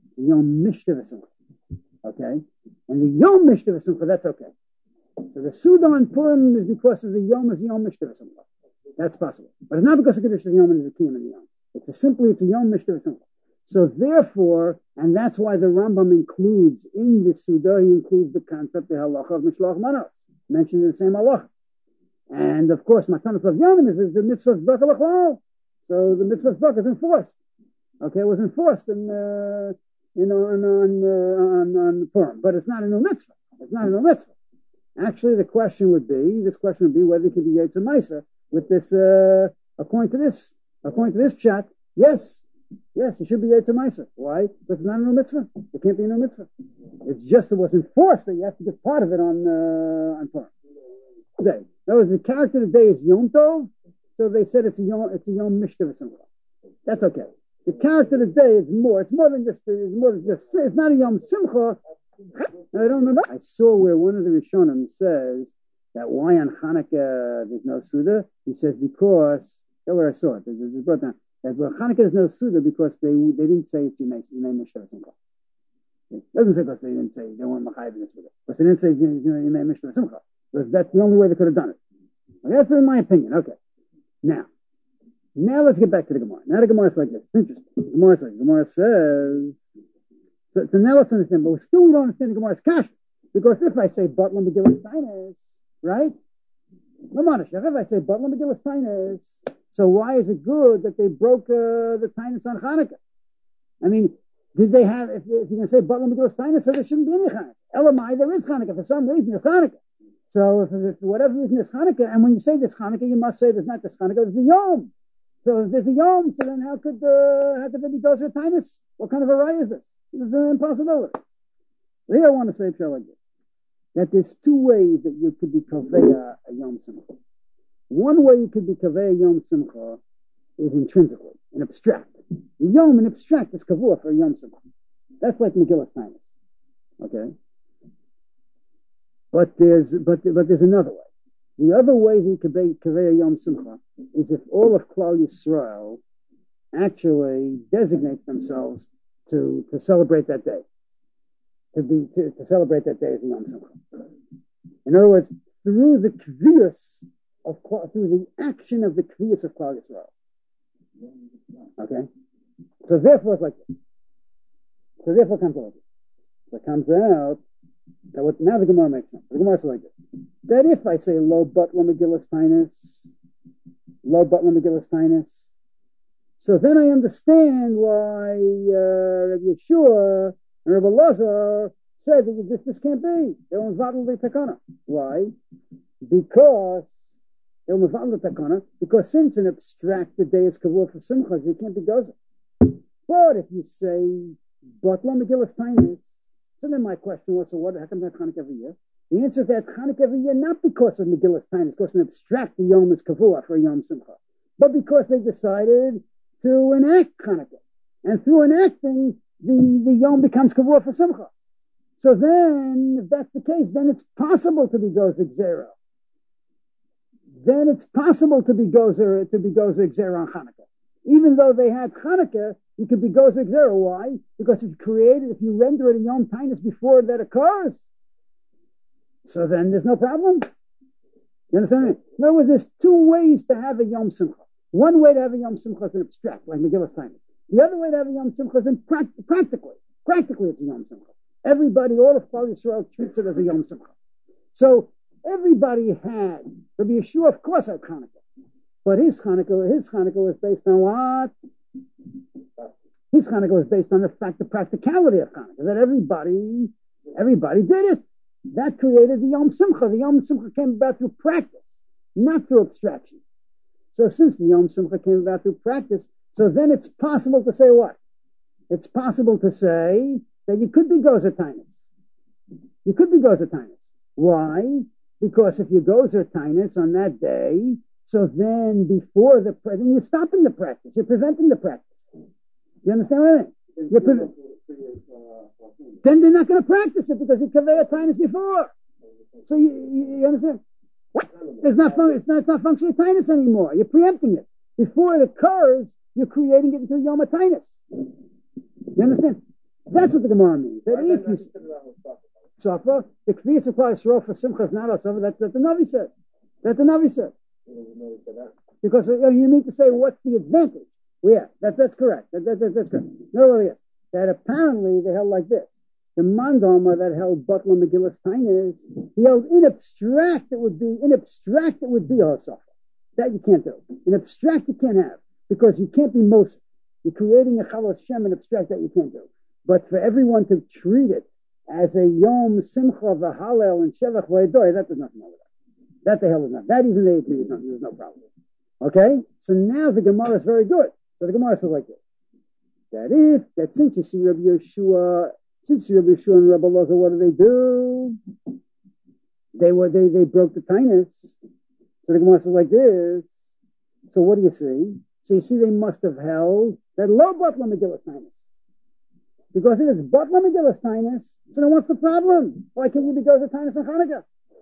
Okay? And the Yom Mishta V'Simcha, that's okay. So the Suda on Purim is because of the Yom is Yom Mishta V'Simcha. That's possible. But it's not because of the condition of Yom and the Kiyam in the Yom. It's a Yom Mishta V'Simcha. So therefore, and that's why the Rambam includes in the Suda, he includes the concept, the halacha of Mishloach Manos, mentioned in the same halacha. And of course, Matanos of Yom is the mitzvah of Tzedakah L'Chlal. So the mitzvah of Tzedakah is enforced. Okay, it was enforced on Purim, but it's not a new mitzvah. Actually, this question would be whether it could be Yetzer Maisa with this, according to this chat. Yes, it should be Yetzer Maisa. Why? Because it's not a new mitzvah. It can't be a new mitzvah. It's just it was enforced that you have to give part of it on Purim. Today. That was the character of the day is Yom Tov, so they said it's a Yom Mishta V'Simcha. That's okay. The character of the day is more. It's not a Yom Simcha. I don't remember. I saw where one of the Rishonim says that why on Hanukkah there's no Suda. He says because that's where I saw it. It's brought down that Hanukkah there's no Suda because they didn't say it's Yom Mishta V'Simcha. It doesn't say because they didn't say they weren't Machayev in this Suda. Because they didn't say Yom Mishta V'Simcha. Because that's the only way they could have done it. Okay, that's in my opinion. Okay. Now, Now let's get back to the Gemara. Now the Gemara is like this. It's interesting. The Gemara says, so now let's understand, but still we don't understand the Gemara's kasha. Because if I say Butlam Megillas Tainis, right? If I say Butlam Megillas Tainis, so why is it good that they broke the Tainis on Hanukkah? I mean, did they have, if you're going to say Butlam Megillas Tainis, so there shouldn't be any Hanukkah. Elamai, there is Hanukkah. For some reason, it's Hanukkah. So if for whatever reason it's Hanukkah, and when you say this Hanukkah, you must say there's not this Hanukkah, there's a Yom. So if there's a Yom, so then how could the baby go to Tainis? What kind of a raya is this? It's an impossibility. So here I want to say like this, that there's two ways that you could be Kaveya a Yom Simcha. One way you could be Kaveya Yom Simcha is intrinsically, in abstract. The Yom in abstract is Kavua for a Yom Simcha. That's like Megillas Tainis. Okay? But there's another way. The other way you could be Kaveya Yom Simcha is if all of Klal Yisrael actually designates themselves to celebrate that day. To celebrate that day as a Yom Simcha. In other words, through the action of the kviyas of Klal Yisrael. Okay? So therefore it's like this. So therefore it comes out. So it comes out that now the Gemara makes sense. The Gemara is like this. That if I say Lo Butlam Megillas Tainis, so then I understand why Rabbi Yeshua and Rabbi Lazar said that this can't be. They were Mevadel the Takana. Why? Because they were Mevadel the Takana, because since an abstracted day is Kavur for Simchas, it can't be Gozer. But if you say Butlam Megillas Tainis, so then my question was, so what? How come that's Chanukah every year? The answer is that Chanukah every year, not because of Megillas Tainis, because an abstract Yom is Kavua for a Yom Simcha, but because they decided to enact Chanukah. And through enacting, the Yom becomes Kavua for Simcha. So then, if that's the case, then it's possible to be Gozer Gzera. Then it's possible to be Gozer Gzera on Chanukah. Even though they had Chanukah, you could be Gozer Gzera. Why? Because if you render it a Yom Tainus before that occurs, so then there's no problem. You understand me? In other words, there's two ways to have a Yom Simcha. One way to have a Yom Simcha is an abstract, like Megillas Tainus. The other way to have a Yom Simcha is practically. Practically, it's a Yom Simcha. Everybody, all of Klal Yisrael treats it as a Yom Simcha. So everybody had, Rabbi Yeshua, of course, had Chanukah. But his Chanukah was based on what? His Chanukah was based on the practicality of Chanukah, that everybody did it. That created the Yom Simcha. The Yom Simcha came about through practice, not through abstraction. So since the Yom Simcha came about through practice, so then it's possible to say what? It's possible to say that you could be Gozer Tainus. You could be Gozer Tainus. Why? Because if you Gozer Tainus on that day, so then before then you're stopping the practice. You're preventing the practice. You understand what I mean? Then they're not going to practice it because you Kaveya Tainus before. So you understand? It's not functionally Tainus anymore. You're preempting it. Before it occurs, you're creating it into a Yom Tainus. You understand? That's what the Gemara means. That if you Safa, the Kviyas of Klal Yisrael for Simcha is not a Safa. That's what the Navi said. That the Navi said. Because you mean to say, what's the advantage? Well, yeah, that's correct. That's correct. No, yes. That apparently they held like this. The Mandama that held Butlam Megillas Tainis, he held in abstract it would be a Safa. That you can't do. In abstract you can't have. Because you can't be Moshe. You're creating a Chalal Shem in abstract that you can't do. But for everyone to treat it as a Yom Simcha v'Halel and Shevach v'Edoy, that does nothing over that. That the hell is not. That even they agree is nothing. There's no problem. Okay? So now the Gemara is very good. So the Gemara says like this. That since you see Rabbi Yeshua and Rabbi Lazar, what do? They broke the Tainus. So the Gemara says like this. So what do you see? So you see they must have held that Lo Butlam Megillas Tainus. Because if it's Butlam Megillas Tainus, so then what's the problem? Why can't you be Gozer Tainus on Chanukah?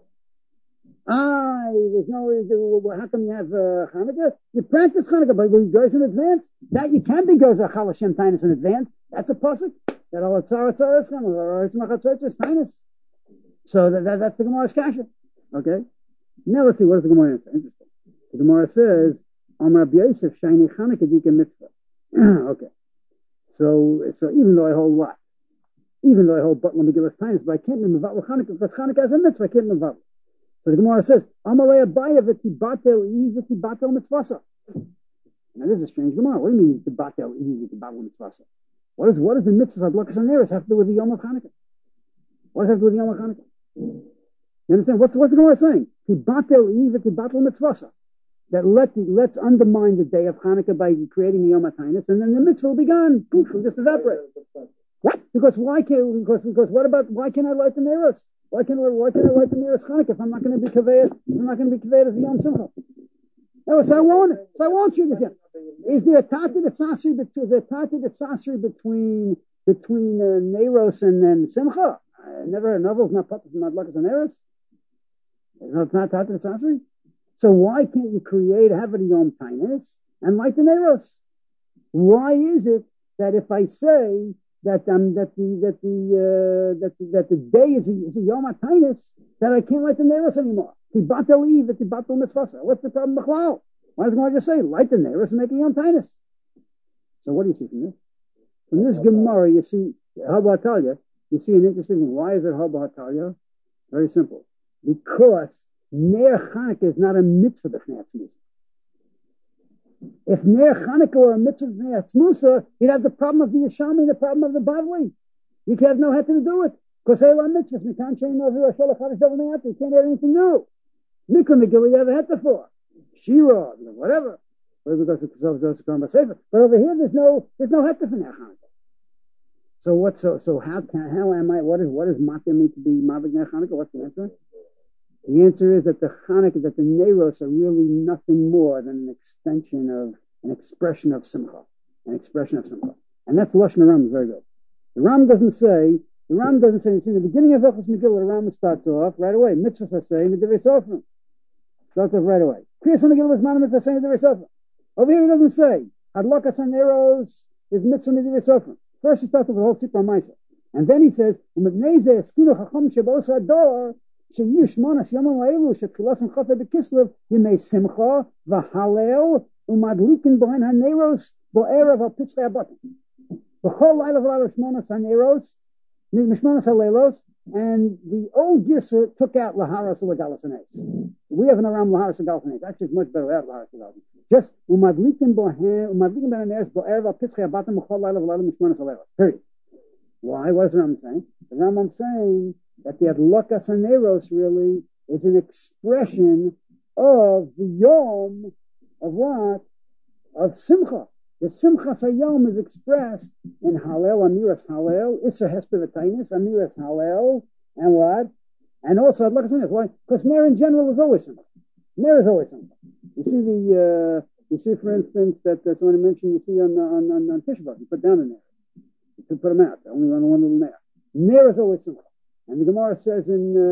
There's no reason. How come you have Chanukah? You practice Chanukah, but when you go in advance, that you can be Gozer Chal Hashem Tainus in advance. That's a pasuk. That all tzara is Tainus. So that's the Gemara's kasha. Okay. Now let's see what does the Gemara answer. Interesting. The Gemara says Amar Yosef Shiny Chanukah Dika Mitzvah. Okay. So even though I hold what? Even though I hold Batla Megillas Tainis, but I can't be Mevatla Chanukah because Chanukah has a mitzvah. I can't be Mevatla. So the Gemara says, Amalei Abaya v'tibatel v'tibatel mitzvasa. Now this is a strange Gemara. What do you mean v'tibatel v'tibatel mitzvasa? What is the mitzvah of Adlakas Haneros have to do with the Yom of Chanukah? What does it have to do with the Yom of Chanukah? You understand? What's the Gemara saying? Tibatel v'tibatel mitzvasa. That let's undermine the day of Chanukah by creating the Yom HaTainis, and then the mitzvah will be gone. Poof, it'll just evaporate. What? Because why can't I light the Neros? Why can't I light the Neros Chanukah if I'm not going to be Kaveh? I'm not going to be Kaveh as a Yom Simcha. No, so I won't you this. Is there a Tati that's Sasri between Neros and Simcha? I never heard novels not put from Adlakas and Neros. It's not Tati that's Sasri. So why can't you have a Yom Tainis and light the Neros? Why is it that if I say that the day is a Yom Tainis, that I can't light the Neros anymore? What's the problem, B'chlal? Why doesn't I just say light the Neros and make a Yom Tainis? So what do you see from this? From this Gemara, you see Haba Hatalia. You see an interesting thing. Why is it Haba Hatalia? Very simple. Because Ner Chanukah is not a mitzvah b'chnei atzmusa. If Ner Chanukah were a mitzvah b'chnei atzmusa, you'd have the problem of the Yeshami and the problem of the Bavli. You can't have no head to do it. Because they are mitzvahs. You can't change over a Shalach Hadash Dovnei Ata. You can't add anything new. Mikra Megillah you have a head for. Shira, whatever. But over here there's no head for Ner Chanukah. So how am I? What is Matir me to be Mavik Ner Chanukah? What's the answer? The answer is that the Neros are really nothing more than an expression of Simcha. And that's Lashon Ram is very good. The Ram doesn't say, you see, in the beginning of Hilchos Megillah, the Ram starts off right away. Mitzvahs are saying the Divrei Sofrim. Starts off right away. Kriyas Megillah is Mana Mitzvah saying the Divrei Sofrim. Over here he doesn't say, Hadlakas HaNeros is Mitzvah Divrei Sofrim. First he starts with the whole Sipra Maisa. And then he says, U'mevnei Eskinu Chacham Shebos Hador, Sheyish Monas Yomam La'elu Shetchilas and Chafei B'Kislev Yimei Simcha V'Halel U'Madlikin Bohen HaNeros Bo'erev Al Pitzchei HaBatim B'Chol Laila V'Laila Shmonas HaNeros Mishmonas HaLeilos, and the old Girsa took out Laharas L'Galas HaNeis. We have an Aram Laharas L'Galas HaNeis. Actually, it's much better without Laharas L'Galas HaNeis. Just U'Madlikin Bohen HaNeros Bo'erev Al Pitzchei HaBatim B'Chol Laila V'Laila Mishmonas HaLeilos. Period. Why? What is the Rambam saying? The Rambam saying that the Adlakas HaNeros really is an expression of the Yom of what? Of Simcha. The Simchas HaYom is expressed in Halel, Amiras Halel, Isser Hesper V'Tainis, Amiras Halel, and what? And also Adlakas HaNeros. Why? Because Ner in general is always Simcha. Ner is always Simcha. You see, for instance, that somebody mentioned. You see on Tisha B'Av, you put down a Ner. To put them out, only on one little Ner. Ner is always Simcha. And the Gemara says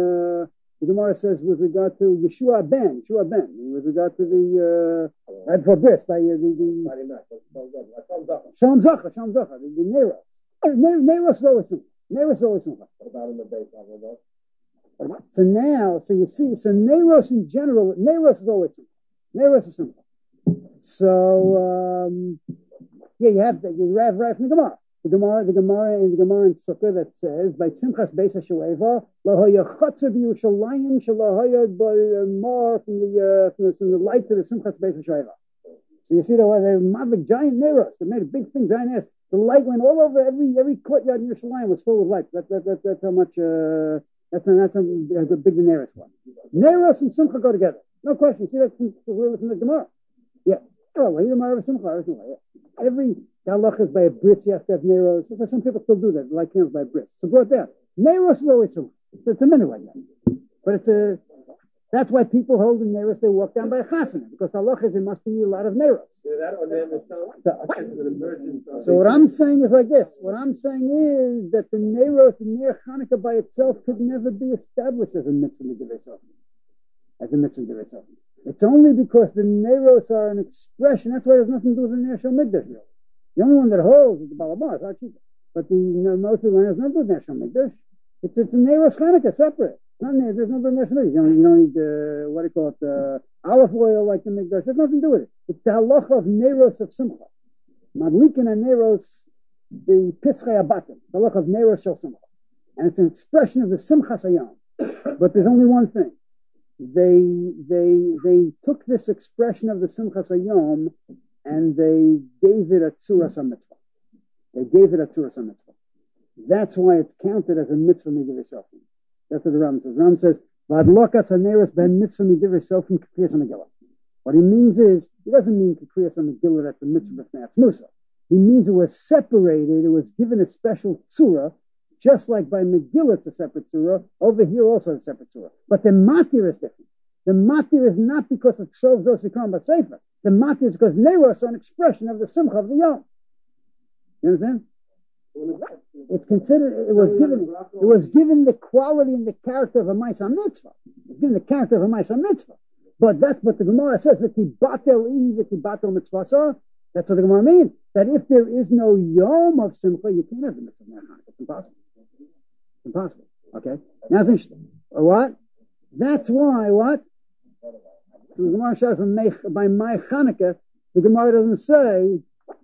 with regard to Yeshua ben, with regard to the for bris by the Shalom Zacha, the Neros. Neros is always Simcha. What about in the base of So you see, Neros in general, Neros is always Simcha. Neros is Simcha. So you have right from the Gemara. The Gemara in Sukkah that says by Simchas Beis HaShoeva lahoya chotzer b'Yerushalayim shalahoya more from the light to the Simchas Beis HaShoeva. So you see they made giant neros. They made a big thing, giant ass. The light went all over every courtyard in Yerushalayim was full of light. That's how much. That's how big the neros was. Neros and Simcha go together. No question. See that's from the Gemara. Yeah. Oh, the Gemara of Simcha. Every halach is by a bris, you have to have Neros. So some people still do that, like candles by a bris. So brought down. Neros is always Simcha. So it's a minute like that. But that's why people hold in Neros, they walk down by a chasana, because halach is, it must be a lot of Neros. So what I'm saying is like this. What I'm saying is that the Neros, the Ner Chanukah by itself could never be established as a mitzvah Divrei Sofrim. It's only because the Neros are an expression. That's why there's nothing to do with the Ner Shel Mikdash really. The only one that holds is the Balabas, but most people has nothing to do with Ner Shel Mikdash. It's a Neros Chanukah separate. There's no Ner Shel Mikdash. You don't need what do you call it? olive oil like the Mikdash. There's nothing to do with it. It's the halacha of Neros of Simcha. Madlikin and Neros, the Pischei Abatim, the halacha of Neros Shel Simcha. And it's an expression of the Simchas Hayom. But there's only one thing. They took this expression of the Simchas Hayom and they gave it a Tzuras HaMitzvah. They gave it a Tzuras HaMitzvah. That's why it's counted as a mitzvah midivrei sofim. That's what the Ram says. Ram says, "V'adlokas haneros ben mitzvah midivrei sofim k'kriyas hamegillah." What he means is, he doesn't mean k'kriyas hamegillah that's a mitzvah b'fnei atzmusa. He means it was separated, it was given a special tzura, just like by Megillah it's a separate tzura, over here also a separate tzura. But the matir is different. The matir is not because of Ksov Zosikron but Sefer. The matir is because neros are an expression of the simcha of the yom. You understand? It's considered. It was given the quality and the character of a Ma'aseh Mitzvah. It's given the character of a Ma'aseh Mitzvah. But that's what the Gemara says. V'tibatel mitzvah. That's what the Gemara means. That if there is no yom of simcha, you can't have the mitzvah. It's impossible. It's impossible. Okay. Now it's interesting. What? That's why what? So the Gemara says by my Chanukah, the Gemara doesn't say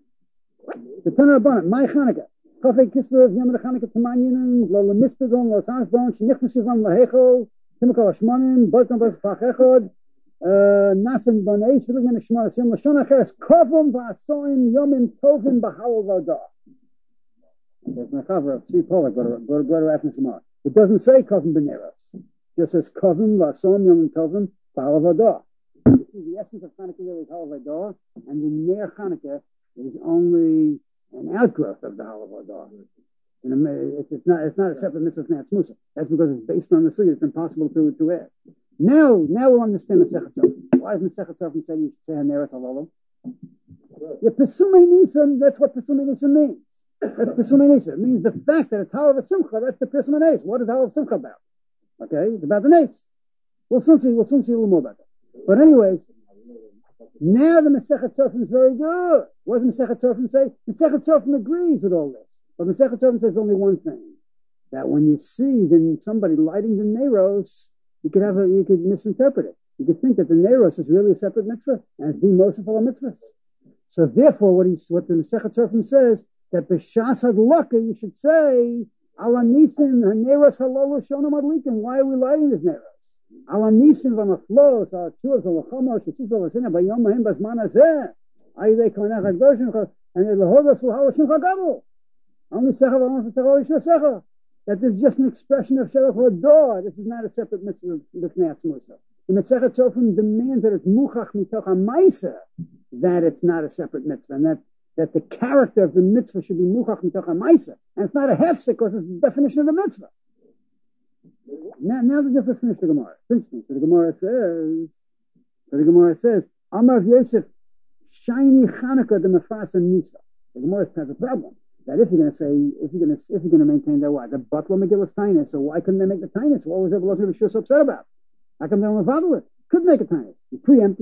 the Tanur Rabbanan, my Chanukah. Kafei Kislev Yom Chanukah Tamanyin Lo Lemispedon Lo Sansbon Shenichnesivon Lahechol Timokal Hashmonim Boiton Bos Fachechod Nasen Bon Eis V'Ligmen Shmon Yom Lashon Acheres Kovim V'Asoim Yomim Tovim B'Halal Vadah. There's my cover of Tzvi Polak. Go to reference tomorrow. It doesn't say Kovim B'Neros. It just says Kovim V'Asoim Yomim Tovim B'Halal Vadah. The essence of Chanukah really is Halal Vadah, and the Ner Chanukah is only an outgrowth of the Halav Adah. It's not a separate mitzvah from Atzmusa. That's because it's based on the sugya. It's impossible to add. Now we'll understand Masechet Tzofim. Why is Masechet Tzofim saying you should say Haneret Halalim? Yeah, Pesumei Nisan, that's what Pesumei Nisan means. That's Pesumei Nisan. It means the fact that it's Halav Simcha, that's the Pesumei Nes. What is Halav Simcha about? Okay, it's about the Nes. We'll soon see a little more about that. But anyways, now the Masechet Tzofim is very good. What does Masechet Tzofim say? Masechet Tzofim agrees with all this. But Masechet Tzofim says only one thing. That when you see then somebody lighting the Neros, you could misinterpret it. You could think that the Neros is really a separate mitzvah and it's being merciful on mitzvahs. So therefore what the Masechet Tzofim says, that B'shas Hadlaka you should say, Ala Nisin, Neros Halol Shonam Adlikin. Why are we lighting this Neros? Ala Nisin v'maflos, our tools of l'chamos, shetzuz v'lasina, b'yom ha'im b'zman hazeh, ayidei konech ha'gdoshim, and l'hodas l'ha'oshim ha'gabel. Only secha v'alon v'secha v'secha. That this is just an expression of Shalach V'ador. This is not a separate mitzvah b'fnei atzmusa. The Masechet Tzofim demands that it's muchach mitoch ha'maisa, that it's not a separate mitzvah, and that the character of the mitzvah should be muchach mitoch ha'maisa. And it's not a hefsek because it's the definition of the mitzvah. Now let's finish the Gemara. So the Gemara says, Amar Yosef, shiny Chanukah the Mefasa Nisa. The Gemara has a problem. That if you're going to maintain that what? The Butler Megillus Tainus, so why couldn't they make the Tainus? What was Evelyn Rishus so upset about? How come they don't follow it? Couldn't make a Tainus. You preempt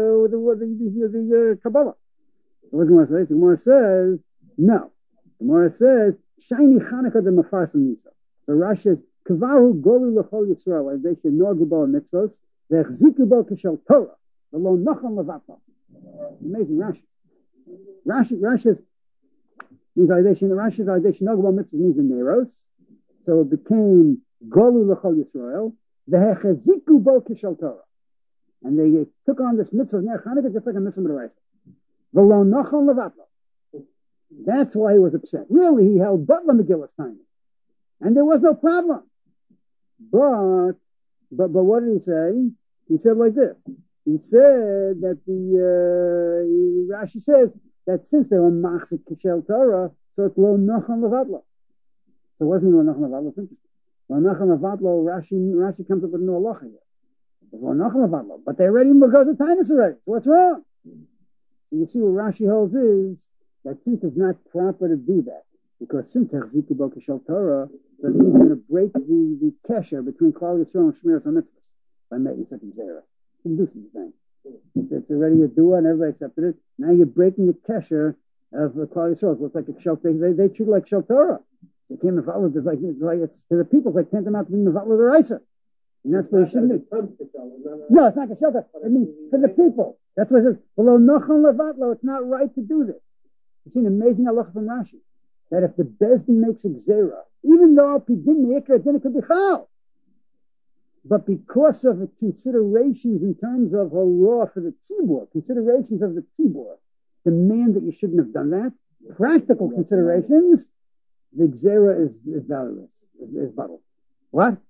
the Kabbalah. So what the Gemara says, no. The Gemara says, shiny Chanukah the Mefasa Nisa. So Rashi says, Kavahu Goli L'chol Yisrael, as they should know Gubal mitzvos, V'echziku Bo Kishel Torah, V'lo Nachon Levatla. Amazing Rashi says, Rashi says, know Gubal mitzvos means the Neros, so it became Goli L'chol Yisrael, V'echziku Bo Kishel Torah. And they took on this mitzvah of Ner Chanukah just like a mitzvah M'daraisa. V'lo Nachon Levatla. That's why he was upset. Really, he held Butler Megillus time. And there was no problem. But what did he say? He said like this. He said that Rashi says that since they were machzik kishel Torah, so it's lo nachon levatla. So it wasn't lo nachon levatla. It's interesting. Lo nachon levatla. Rashi comes up with no halacha here. It's lo nachon levatla. But they already because of Tainus already. So what's wrong? So you see what Rashi holds is that since it's not proper to do that, because since Echziku Bo Kishel Torah, so it means you're going to break the kesher between Klal Yisrael and Shmiras HaMitzvahs by making such a zera. It's a nuisance thing. It's already a dua and everybody accepted it. Now you're breaking the kesher of Klal Yisrael. It looks like a Kishel. They treat it like Shel Torah. They came and followed it like it's to the people. It's like tantamount to being the Vatla D'Oraisa. And that's where you shouldn't be. No, it's not Geshelta. I mean, for the people. That's what it says. Below Nochon Levatlo, it's not right to do this. You see an amazing halacha from Rashi. That if the Bezdin makes a Gzera, even though Al Pidin Me'ikra, then it could be Chal. But because of the considerations in terms of Horah for the Tzibur, considerations of the Tzibur, demand that you shouldn't have done that. Practical considerations, the Gzera is valueless, is bottled. What?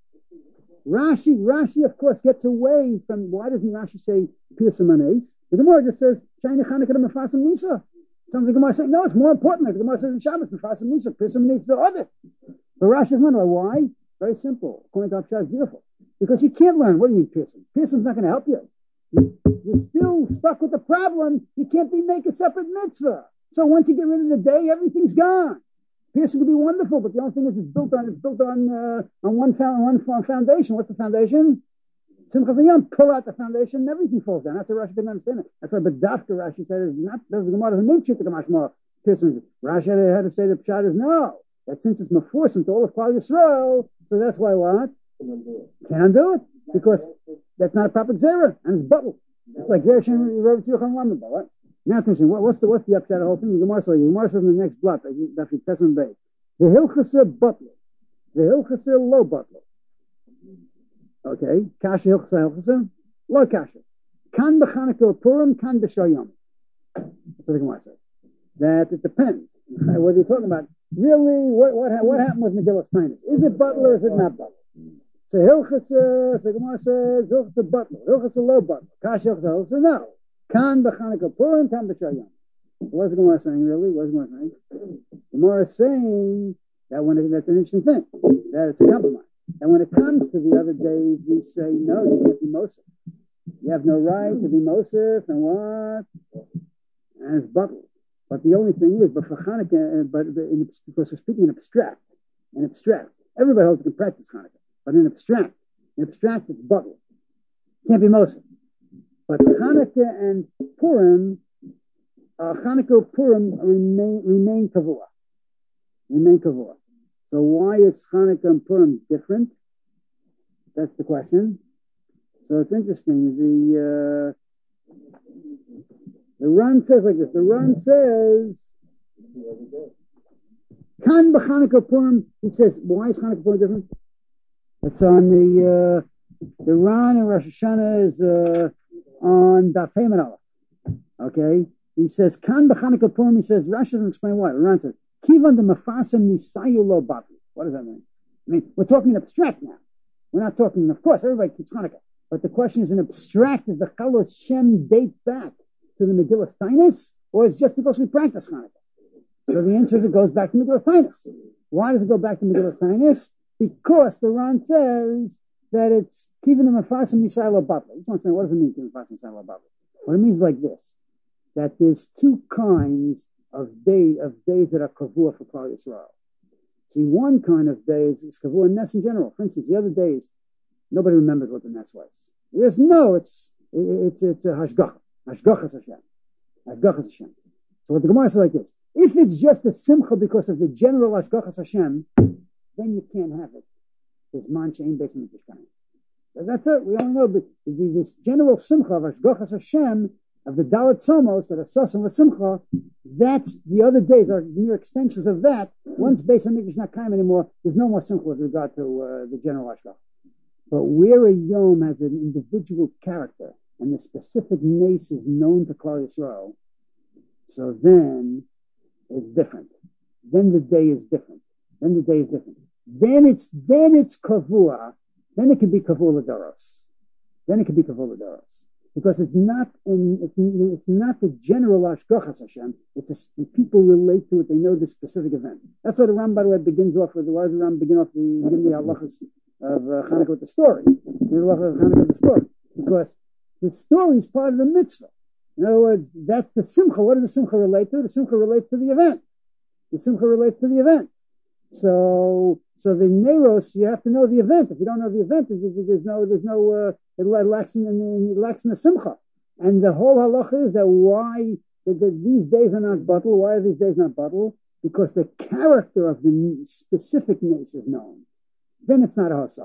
Rashi, of course, gets away from, why doesn't Rashi say Pirsa Manes? The Gemara just says, Shayna Chanukah Mefasim Nisa. Some of the Gemara saying, no, it's more important. The Gemara says in Shabbos, Mefasim Nisa, Pirsa Manes, the other. But Rashi is not. Why? Very simple. According to Apshah, it's beautiful. Because you can't learn. What do you mean Pirsa? Pirsa's not going to help you. You're still stuck with the problem. You can't make a separate mitzvah. So once you get rid of the day, everything's gone. Piercing could be wonderful, but the only thing is it's built on one foundation. What's the foundation? Simchas Yom. Pull out the foundation and everything falls down. That's what Rashi couldn't understand it. That's why B'dafka Rashi said is not, there's the Gemara who named Shita Kamashma piercing. Rashi had to say the Pshat is no. That since it's Meforsim to all of Klal Yisrael, so that's why what? Can't do it. Because that's not a proper Gzera, and it's bottled. It's like Gzera Shem Rav Tzivach Lamed, what? Now attention, what's the upshot of the whole thing? The Gemara says in the next block, that's the Pesach base. The Hilchasa Butler, the Hilchasa Lo Butler. Okay, Kasha Hilchasa, Lo Kasha. Kan b'Chanukah Purim, kan b'Shayom. That's what the Gemara says. That it depends. What are you talking about? Really, what happened with Megillas Taanis? Is it Butler or is it not Butler? So Hilchasa, the Gemara says Hilchasa Butler, Hilchasa Lo Butler. Kasha Hilchasa, no. Kan b'Chanukah Purim, kan b'Shayom. What's the Gemara saying, really? What's the Gemara saying? The Gemara is saying that that's an interesting thing, that it's a compromise. And when it comes to the other days, we say, no, you can't be Mosif. You have no right to be Mosif, and what? And it's bottled. But the only thing is, but for Chanukah, because we're speaking in abstract, everybody holds you can practice Chanukah, but in abstract, it's bottled. Can't be Mosif. But Chanukah and Purim, Chanukah Purim remain kavua. So why is Chanukah and Purim different? That's the question. So it's interesting. The Ran says like this. The Ran says, Kan b'Chanukah Purim. He says, why is Chanukah Purim different? It's on the Ran and Rosh Hashanah is on Daf Hey Aleph. Okay, he says Kan b'Chanukah Purim. He says Rashi doesn't explain why. Ran says Kivan the Mefasim Nisayu Lo Batu. What does that mean? I mean, we're talking abstract now. We're not talking. Of course, everybody keeps Hanukkah, but the question is, in abstract, is the Chalot Shem date back to the Megillas Taanis, or it's just because we practice Hanukkah? So the answer is it goes back to Megillas Taanis. Why does it go back to Megillas Taanis? Because the Ran says that it's Kivan the Mefasim Nisayu Lo Batu. I just want to say, what does it mean, Kivan the Mefasim Nisayu Lo Batu? What it means is like this: that there's two kinds of days that are kavua for Klal Yisrael. See, one kind of day is kavua and Ness in general. For instance, the other days, nobody remembers what the Ness was. It's a hashgacha. Hashgachas Hashem. So what the Gemara says like this: if it's just a simcha because of the general hashgachas Hashem, then you can't have it. There's man she'ein beis mikdash. That's it. We only know this general simcha of hashgachas Hashem, of the Dalet Somos, that are Sasim with Simcha, that's the other days are mere extensions of that. Once Beis HaMikdash is not Kaim anymore, there's no more Simcha with regard to the general Hashgacha. But where a Yom has an individual character and the specific nace is known to Klal Yisrael, so then it's different. Then the day is different. Then it's Kavua. Then it can be Kavua L'Doros. Because it's not the general Hashgachas Hashem. The people relate to it. They know the specific event. That's why the Ram, by the way, begins off with. Why does the Ram begin the halachas of Chanukah with the story? The halacha of Chanukah with the story, because the story is part of the mitzvah. In other words, that's the simcha. What does the simcha relate to? The simcha relates to the event. So the Neros, you have to know the event. If you don't know the event, it lacks in the simcha. And the whole halacha is that why these days are not bottle. Why are these days not bottle? Because the character of the specific nace is known. Then it's not a hosafa.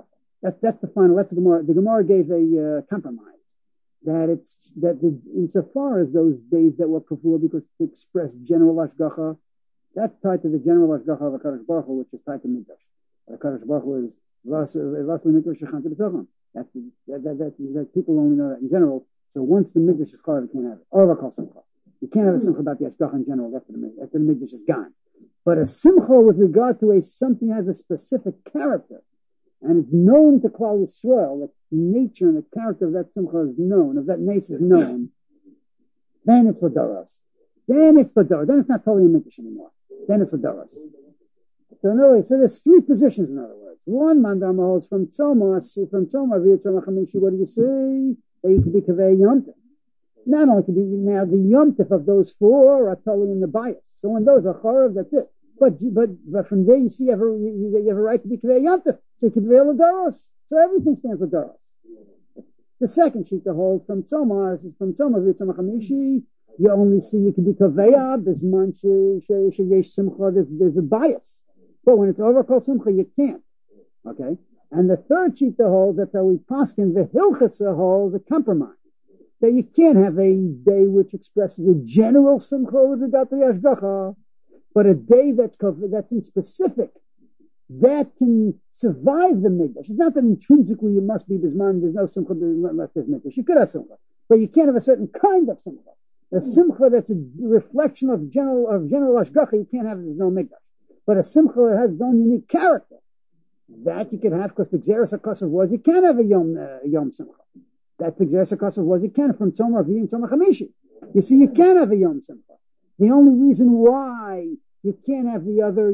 That's the final. That's the Gemara. The Gemara gave a compromise that insofar as those days that were kavua because to express general hashgacha, that's tied to the general hashgacha of HaKadosh Baruch Hu, which is tied to Mikdash. HaKadosh Baruch Hu is Vasli Mikdash Shechan B'Tzachon. That people only know that in general. So once the Mikdash is called, you can't have it. Or Vakal Simcha. You can't have a Simcha about the hashgacha in general after the Mikdash is gone. But a Simcha with regard to something has a specific character, and it's known to Klal Yisrael, the nature and the character of that Simcha is known, of that nace is known, then it's L'Doros. Then it's L'Doros. Then it's not totally a Mikdash anymore. Then it's L'Doros. So in other words, so there's three positions, in other words. One, Mandama holds from Tzoma via Tzoma Chamishi, what do you say? That you could be Kaveh Yom Tov. Not only could be, now the Yom Tov of those four are totally in the bias. So when those are Chorav, that's it. But from there you see you have a right to be Kaveh Yom Tov. So you can be L'Doros. So everything stands for Doros. The second sheet that holds from Tzoma is from Tzoma via Tzoma Chamishi. You only see you can be Kaveh, there's Sheyesh Simcha, there's a bias. But when it's over Kol Simcha, you can't. Okay? And the third sheet that holds, that's how we paskin, the Hilchasa holds a compromise. That you can't have a day which expresses a general Simcha with regard to the Hashgacha, but a day that's in specific, that can survive the Mikdash. It's not that intrinsically you must be Bisman, there's no Simcha unless there's Mikdash. You could have Simcha, but you can't have a certain kind of Simcha. A Simcha that's a reflection of general Hashgacha, you can't have it, there's no Mikdash. But a Simcha that has its own unique character, that you can have, because the Xeris HaKosav was, you can't have a Yom Simcha. That's the Xeris HaKosav was, you can from Tzoma Avi and Tzoma Chamishi. You see, you can't have a Yom Simcha. The only reason why you can't have the other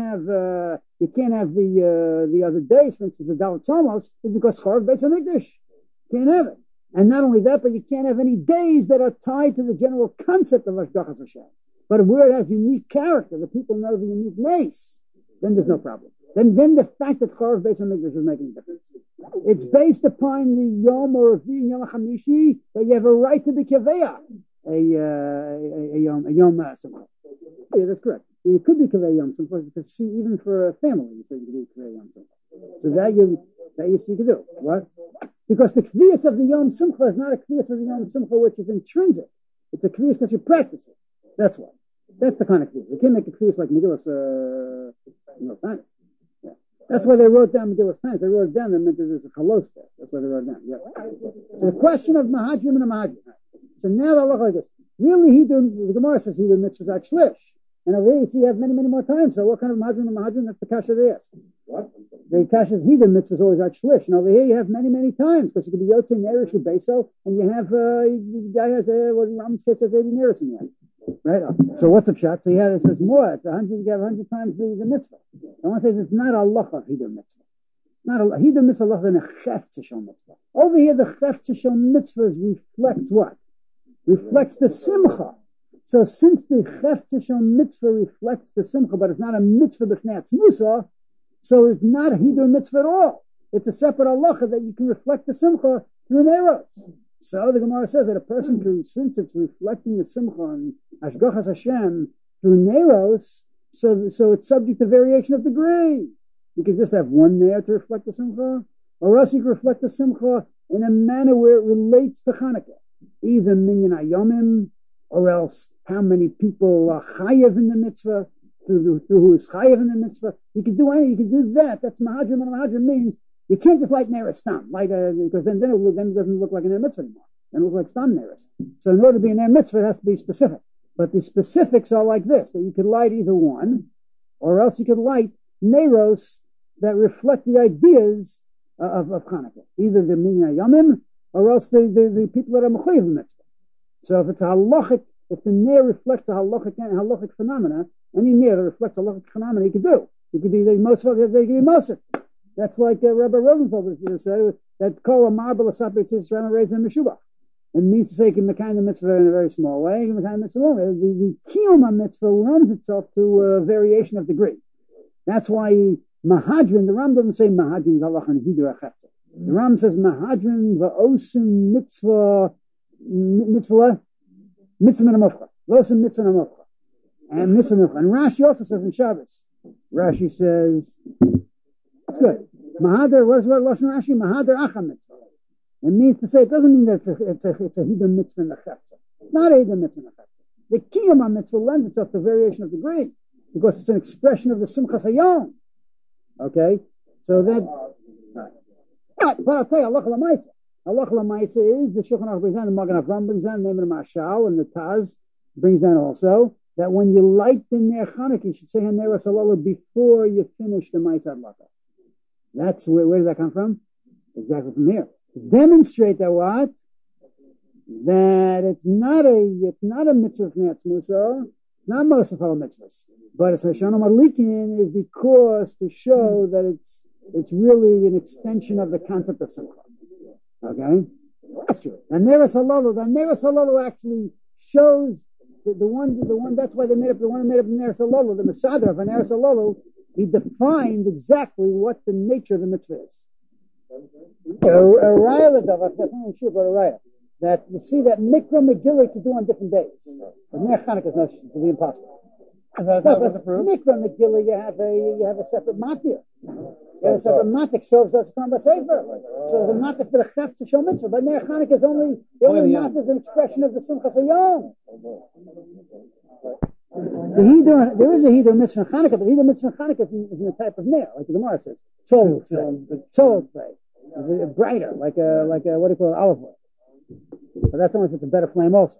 days, for instance, the Dalet Tzomos, is because Chorav Beis HaMikdash. Can't have it. And not only that, but you can't have any days that are tied to the general concept of Hashgachas Hashem. But where it has unique character, the people know the unique nace, then there's no problem. Then the fact that Chorav Beis HaMikdash is making a difference. It's based upon the Yom or Avi Yom HaChamishi that you have a right to be Kaveya, a Yom Simcha. Yeah, that's correct. You could be Kaveya Yom Simcha, because see, even for a family, you say you can be Kaveya Yom Simcha. So that you see you can do. What? Because the Kviyas of the Yom Simcha is not a Kviyas of the Yom Simcha which is intrinsic. It's a Kviyas because you practice it. That's why. That's the kind of Kviyas. You can't make a Kviyas like Megillas Tanis. Yeah. That's why they wrote down Megillas Tanis. They wrote it down, that meant that there's a chalos there. That's why they wrote it down. Yeah. So the question of Mahadrim and a Mahadrim. So now the Allah like this. Really, the Gemara says he did mitzvahs at Shlish. And over here you see you have many, many more times. So what kind of Mahadrim and Mahadrim? That's the kasha they ask. What? The kasha is he did mitzvahs always at Shlish. And over here you have many, many times. Because you could be Yotzei Neresh or Beso, and you have, the guy has, Ram's case has 80 Neresh in the end. Right? So what's the shot? So it says more. It's 100, you have 100 times the mitzvah. I want to say it's not a halacha hidur mitzvah. Not a hidur mitzvah halacha than a chefetz shel mitzvah. Over here the chefetz shel mitzvah reflects what? Reflects the simcha. So since the chefetz shel mitzvah reflects the simcha, but it's not a mitzvah b'fnei atzmusa, so it's not a hidur mitzvah at all. It's a separate halacha that you can reflect the simcha through an eros. So the Gemara says that a person can, since it's reflecting the simcha and Hashgachas Hashem through Neros, so it's subject to variation of degree. You can just have one Ner to reflect the simcha, or else you can reflect the simcha in a manner where it relates to Chanukah, either Minyan Ayomim, or else how many people are chayev in the mitzvah, through who is chayev in the mitzvah. You can do any, you can do that. That's Mahadrim, and Mahadrim means you can't just light Neres Stam, because then it doesn't look like an Ner Mitzvah anymore. Then it looks like Stam Neres. So in order to be an Ner Mitzvah, it has to be specific. But the specifics are like this, that you could light either one, or else you could light Neros that reflect the ideas of Chanukah. Either the Minyan Yomim, or else the people that are Mechayiv Mitzvah. So if it's a halachic, if the Ner reflects a halachic phenomena, any Ner that reflects a halachic phenomena, you could do. It could be the most, they could be Mosif. That's like Rabbi Rosenfeld said, that call a marble asapit trying to raise a meshubach. It means to say you can the mitzvah in a very small way, you can mitzvah the kiyum mitzvah lends itself to a variation of degree. That's why Mahadrin, the Ram doesn't say Mahadrin v'alach and hidur achefta. The Ram says Mahadrin v'osin mitzvah menamofcha. V'osin mitzvah menamofcha. And mitzvah menamofcha. And Rashi also says in Shabbos, Rashi says, it's good. Mahader, what's Lashon Rashi? Mahader Acha mitzvah. It means to say, it doesn't mean that it's a hidden mitzvah in the chetza. It's not a hidden mitzvah in the chetza. The kiyum mitzvah lends itself to variation of degree because it's an expression of the simchas hayom. Okay? So that, right. But I'll tell you, halacha l'maisa. Halacha l'maisa is the Shulchan Aruch brings down, the Magen Avram brings down, the name of the Mashal, and the Taz brings down also, that when you light the Ner Chanukah, you should say Haner Salala before you finish the Ma'aseh Adlaka. That's where does that come from? Exactly from here. To demonstrate that what? That it's not a mitzvah of Netzmusa, not most of our mitzvahs, but it's Hashanah Madlikin is because to show that it's really an extension of the concept of Simcha. Okay? That's true. The Ner Salala actually shows the one that's why they made up the one who made up the Ner Salala, the Masada of a Ner Salala, he defined exactly what the nature of the mitzvah is. A raya that you see that Mikra Megillah could do on different days. But Ner Chanukah is not to be impossible. Mikra Megillah you have a separate matir. You have a separate matik serves as a Sefer. So there's a matik for the chef to show mitzvah. But Ner Chanukah is only matik is an expression of the Simchas Hayom. There is a Hiddur mitzvah in Chanukah, but Hiddur mitzvah in Chanukah is a type of nail, like the Gemara says. Soul flame. Brighter, like a what do you call it, olive oil. But that's only if it's a better flame also.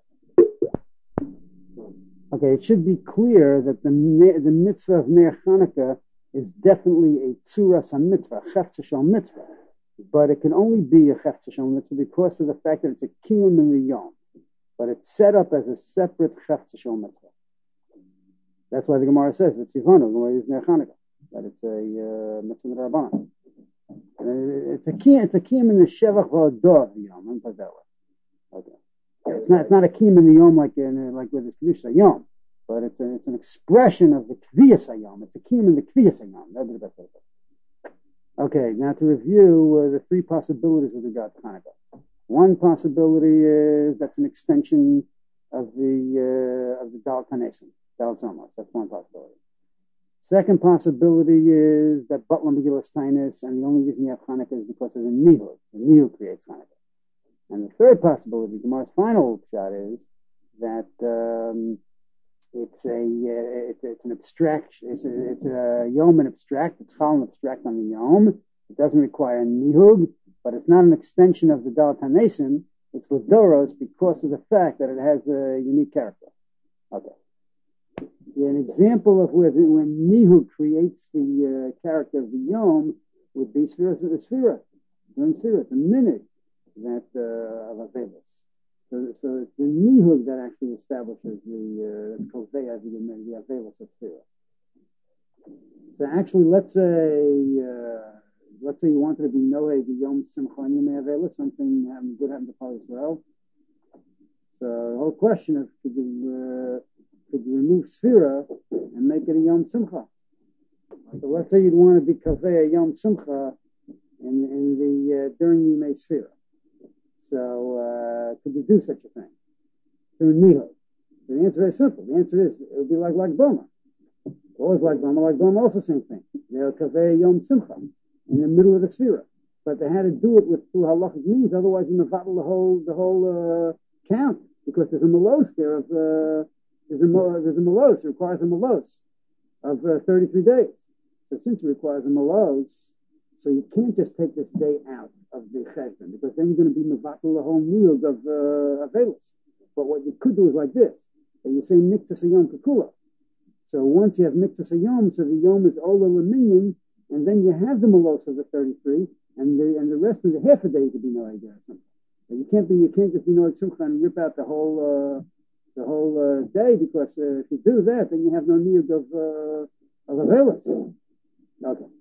Okay, it should be clear that the mitzvah of Ner Chanukah is definitely a tzuras mitzvah, a chefza shel mitzvah. But it can only be a chefza shel mitzvah because of the fact that it's a kiyum in the yom. But it's set up as a separate chefza shel mitzvah. That's why the Gemara says that Tzivanu, the Gemara is Ner Chanukah, that it's a mitzvah d'Rabbanan. It's a kiyum in the shevach v'ador yom. I'm put that way. Okay, it's not a kiyum in the yom like with the kedusha yom, but it's an expression of the kviyas yom. It's a kiyum in the kviyas yom. That'd be the best way to put it. Okay, now to review the three possibilities with regard to Chanukah. One possibility is that's an extension of the Dal Tanesim. That's one possibility. Second possibility is that Batla Megillas Tainis, and the only reason you have Chanukah is because of the Nihud. The Nihud creates Chanukah. And the third possibility, Gemara's final shot, is that it's an abstraction. It's a Yom and abstract. It's Chal and abstract on the Yom. It doesn't require Nihud, but it's not an extension of the Dal Tanesim. It's Ladoros because of the fact that it has a unique character. Okay. An example of when Nihu creates the character of the Yom would be Sfiras of the Sfira. It's a minute that of Avelis. So it's the Nihu that actually establishes that's called the Avelis of Sfira. So actually, let's say you wanted to be Noé the Yom Simcha and Yom Avelis, something good happened to Paul Israel. So the whole question of could you remove Sfira and make it a Yom Simcha? So let's say you'd want to be Kaveh Yom Simcha in the during Yimei Sfira. So could you do such a thing through Nihud? So the answer is very simple. The answer is it would be like Boma. Always like Boma also same thing. They're Kaveh Yom Simcha in the middle of the Sfira, but they had to do it through halachic means. Otherwise, you mevatel the whole count because there's a melos there of. There's a melos. It requires a melos of 33 days. So since it requires a melos, so you can't just take this day out of the cheshbon because then you're going to be mevatel the whole niyug of Avelis. But what you could do is like this: and you say miktas hayom kakula. So once you have miktas hayom, so the yom is ola leminyan, and then you have the melos of the 33, and the rest of the half a day you could be no idea or something. But you can't just be no simcha and rip out the whole day because if you do that, then you have no need of Avelis. Okay.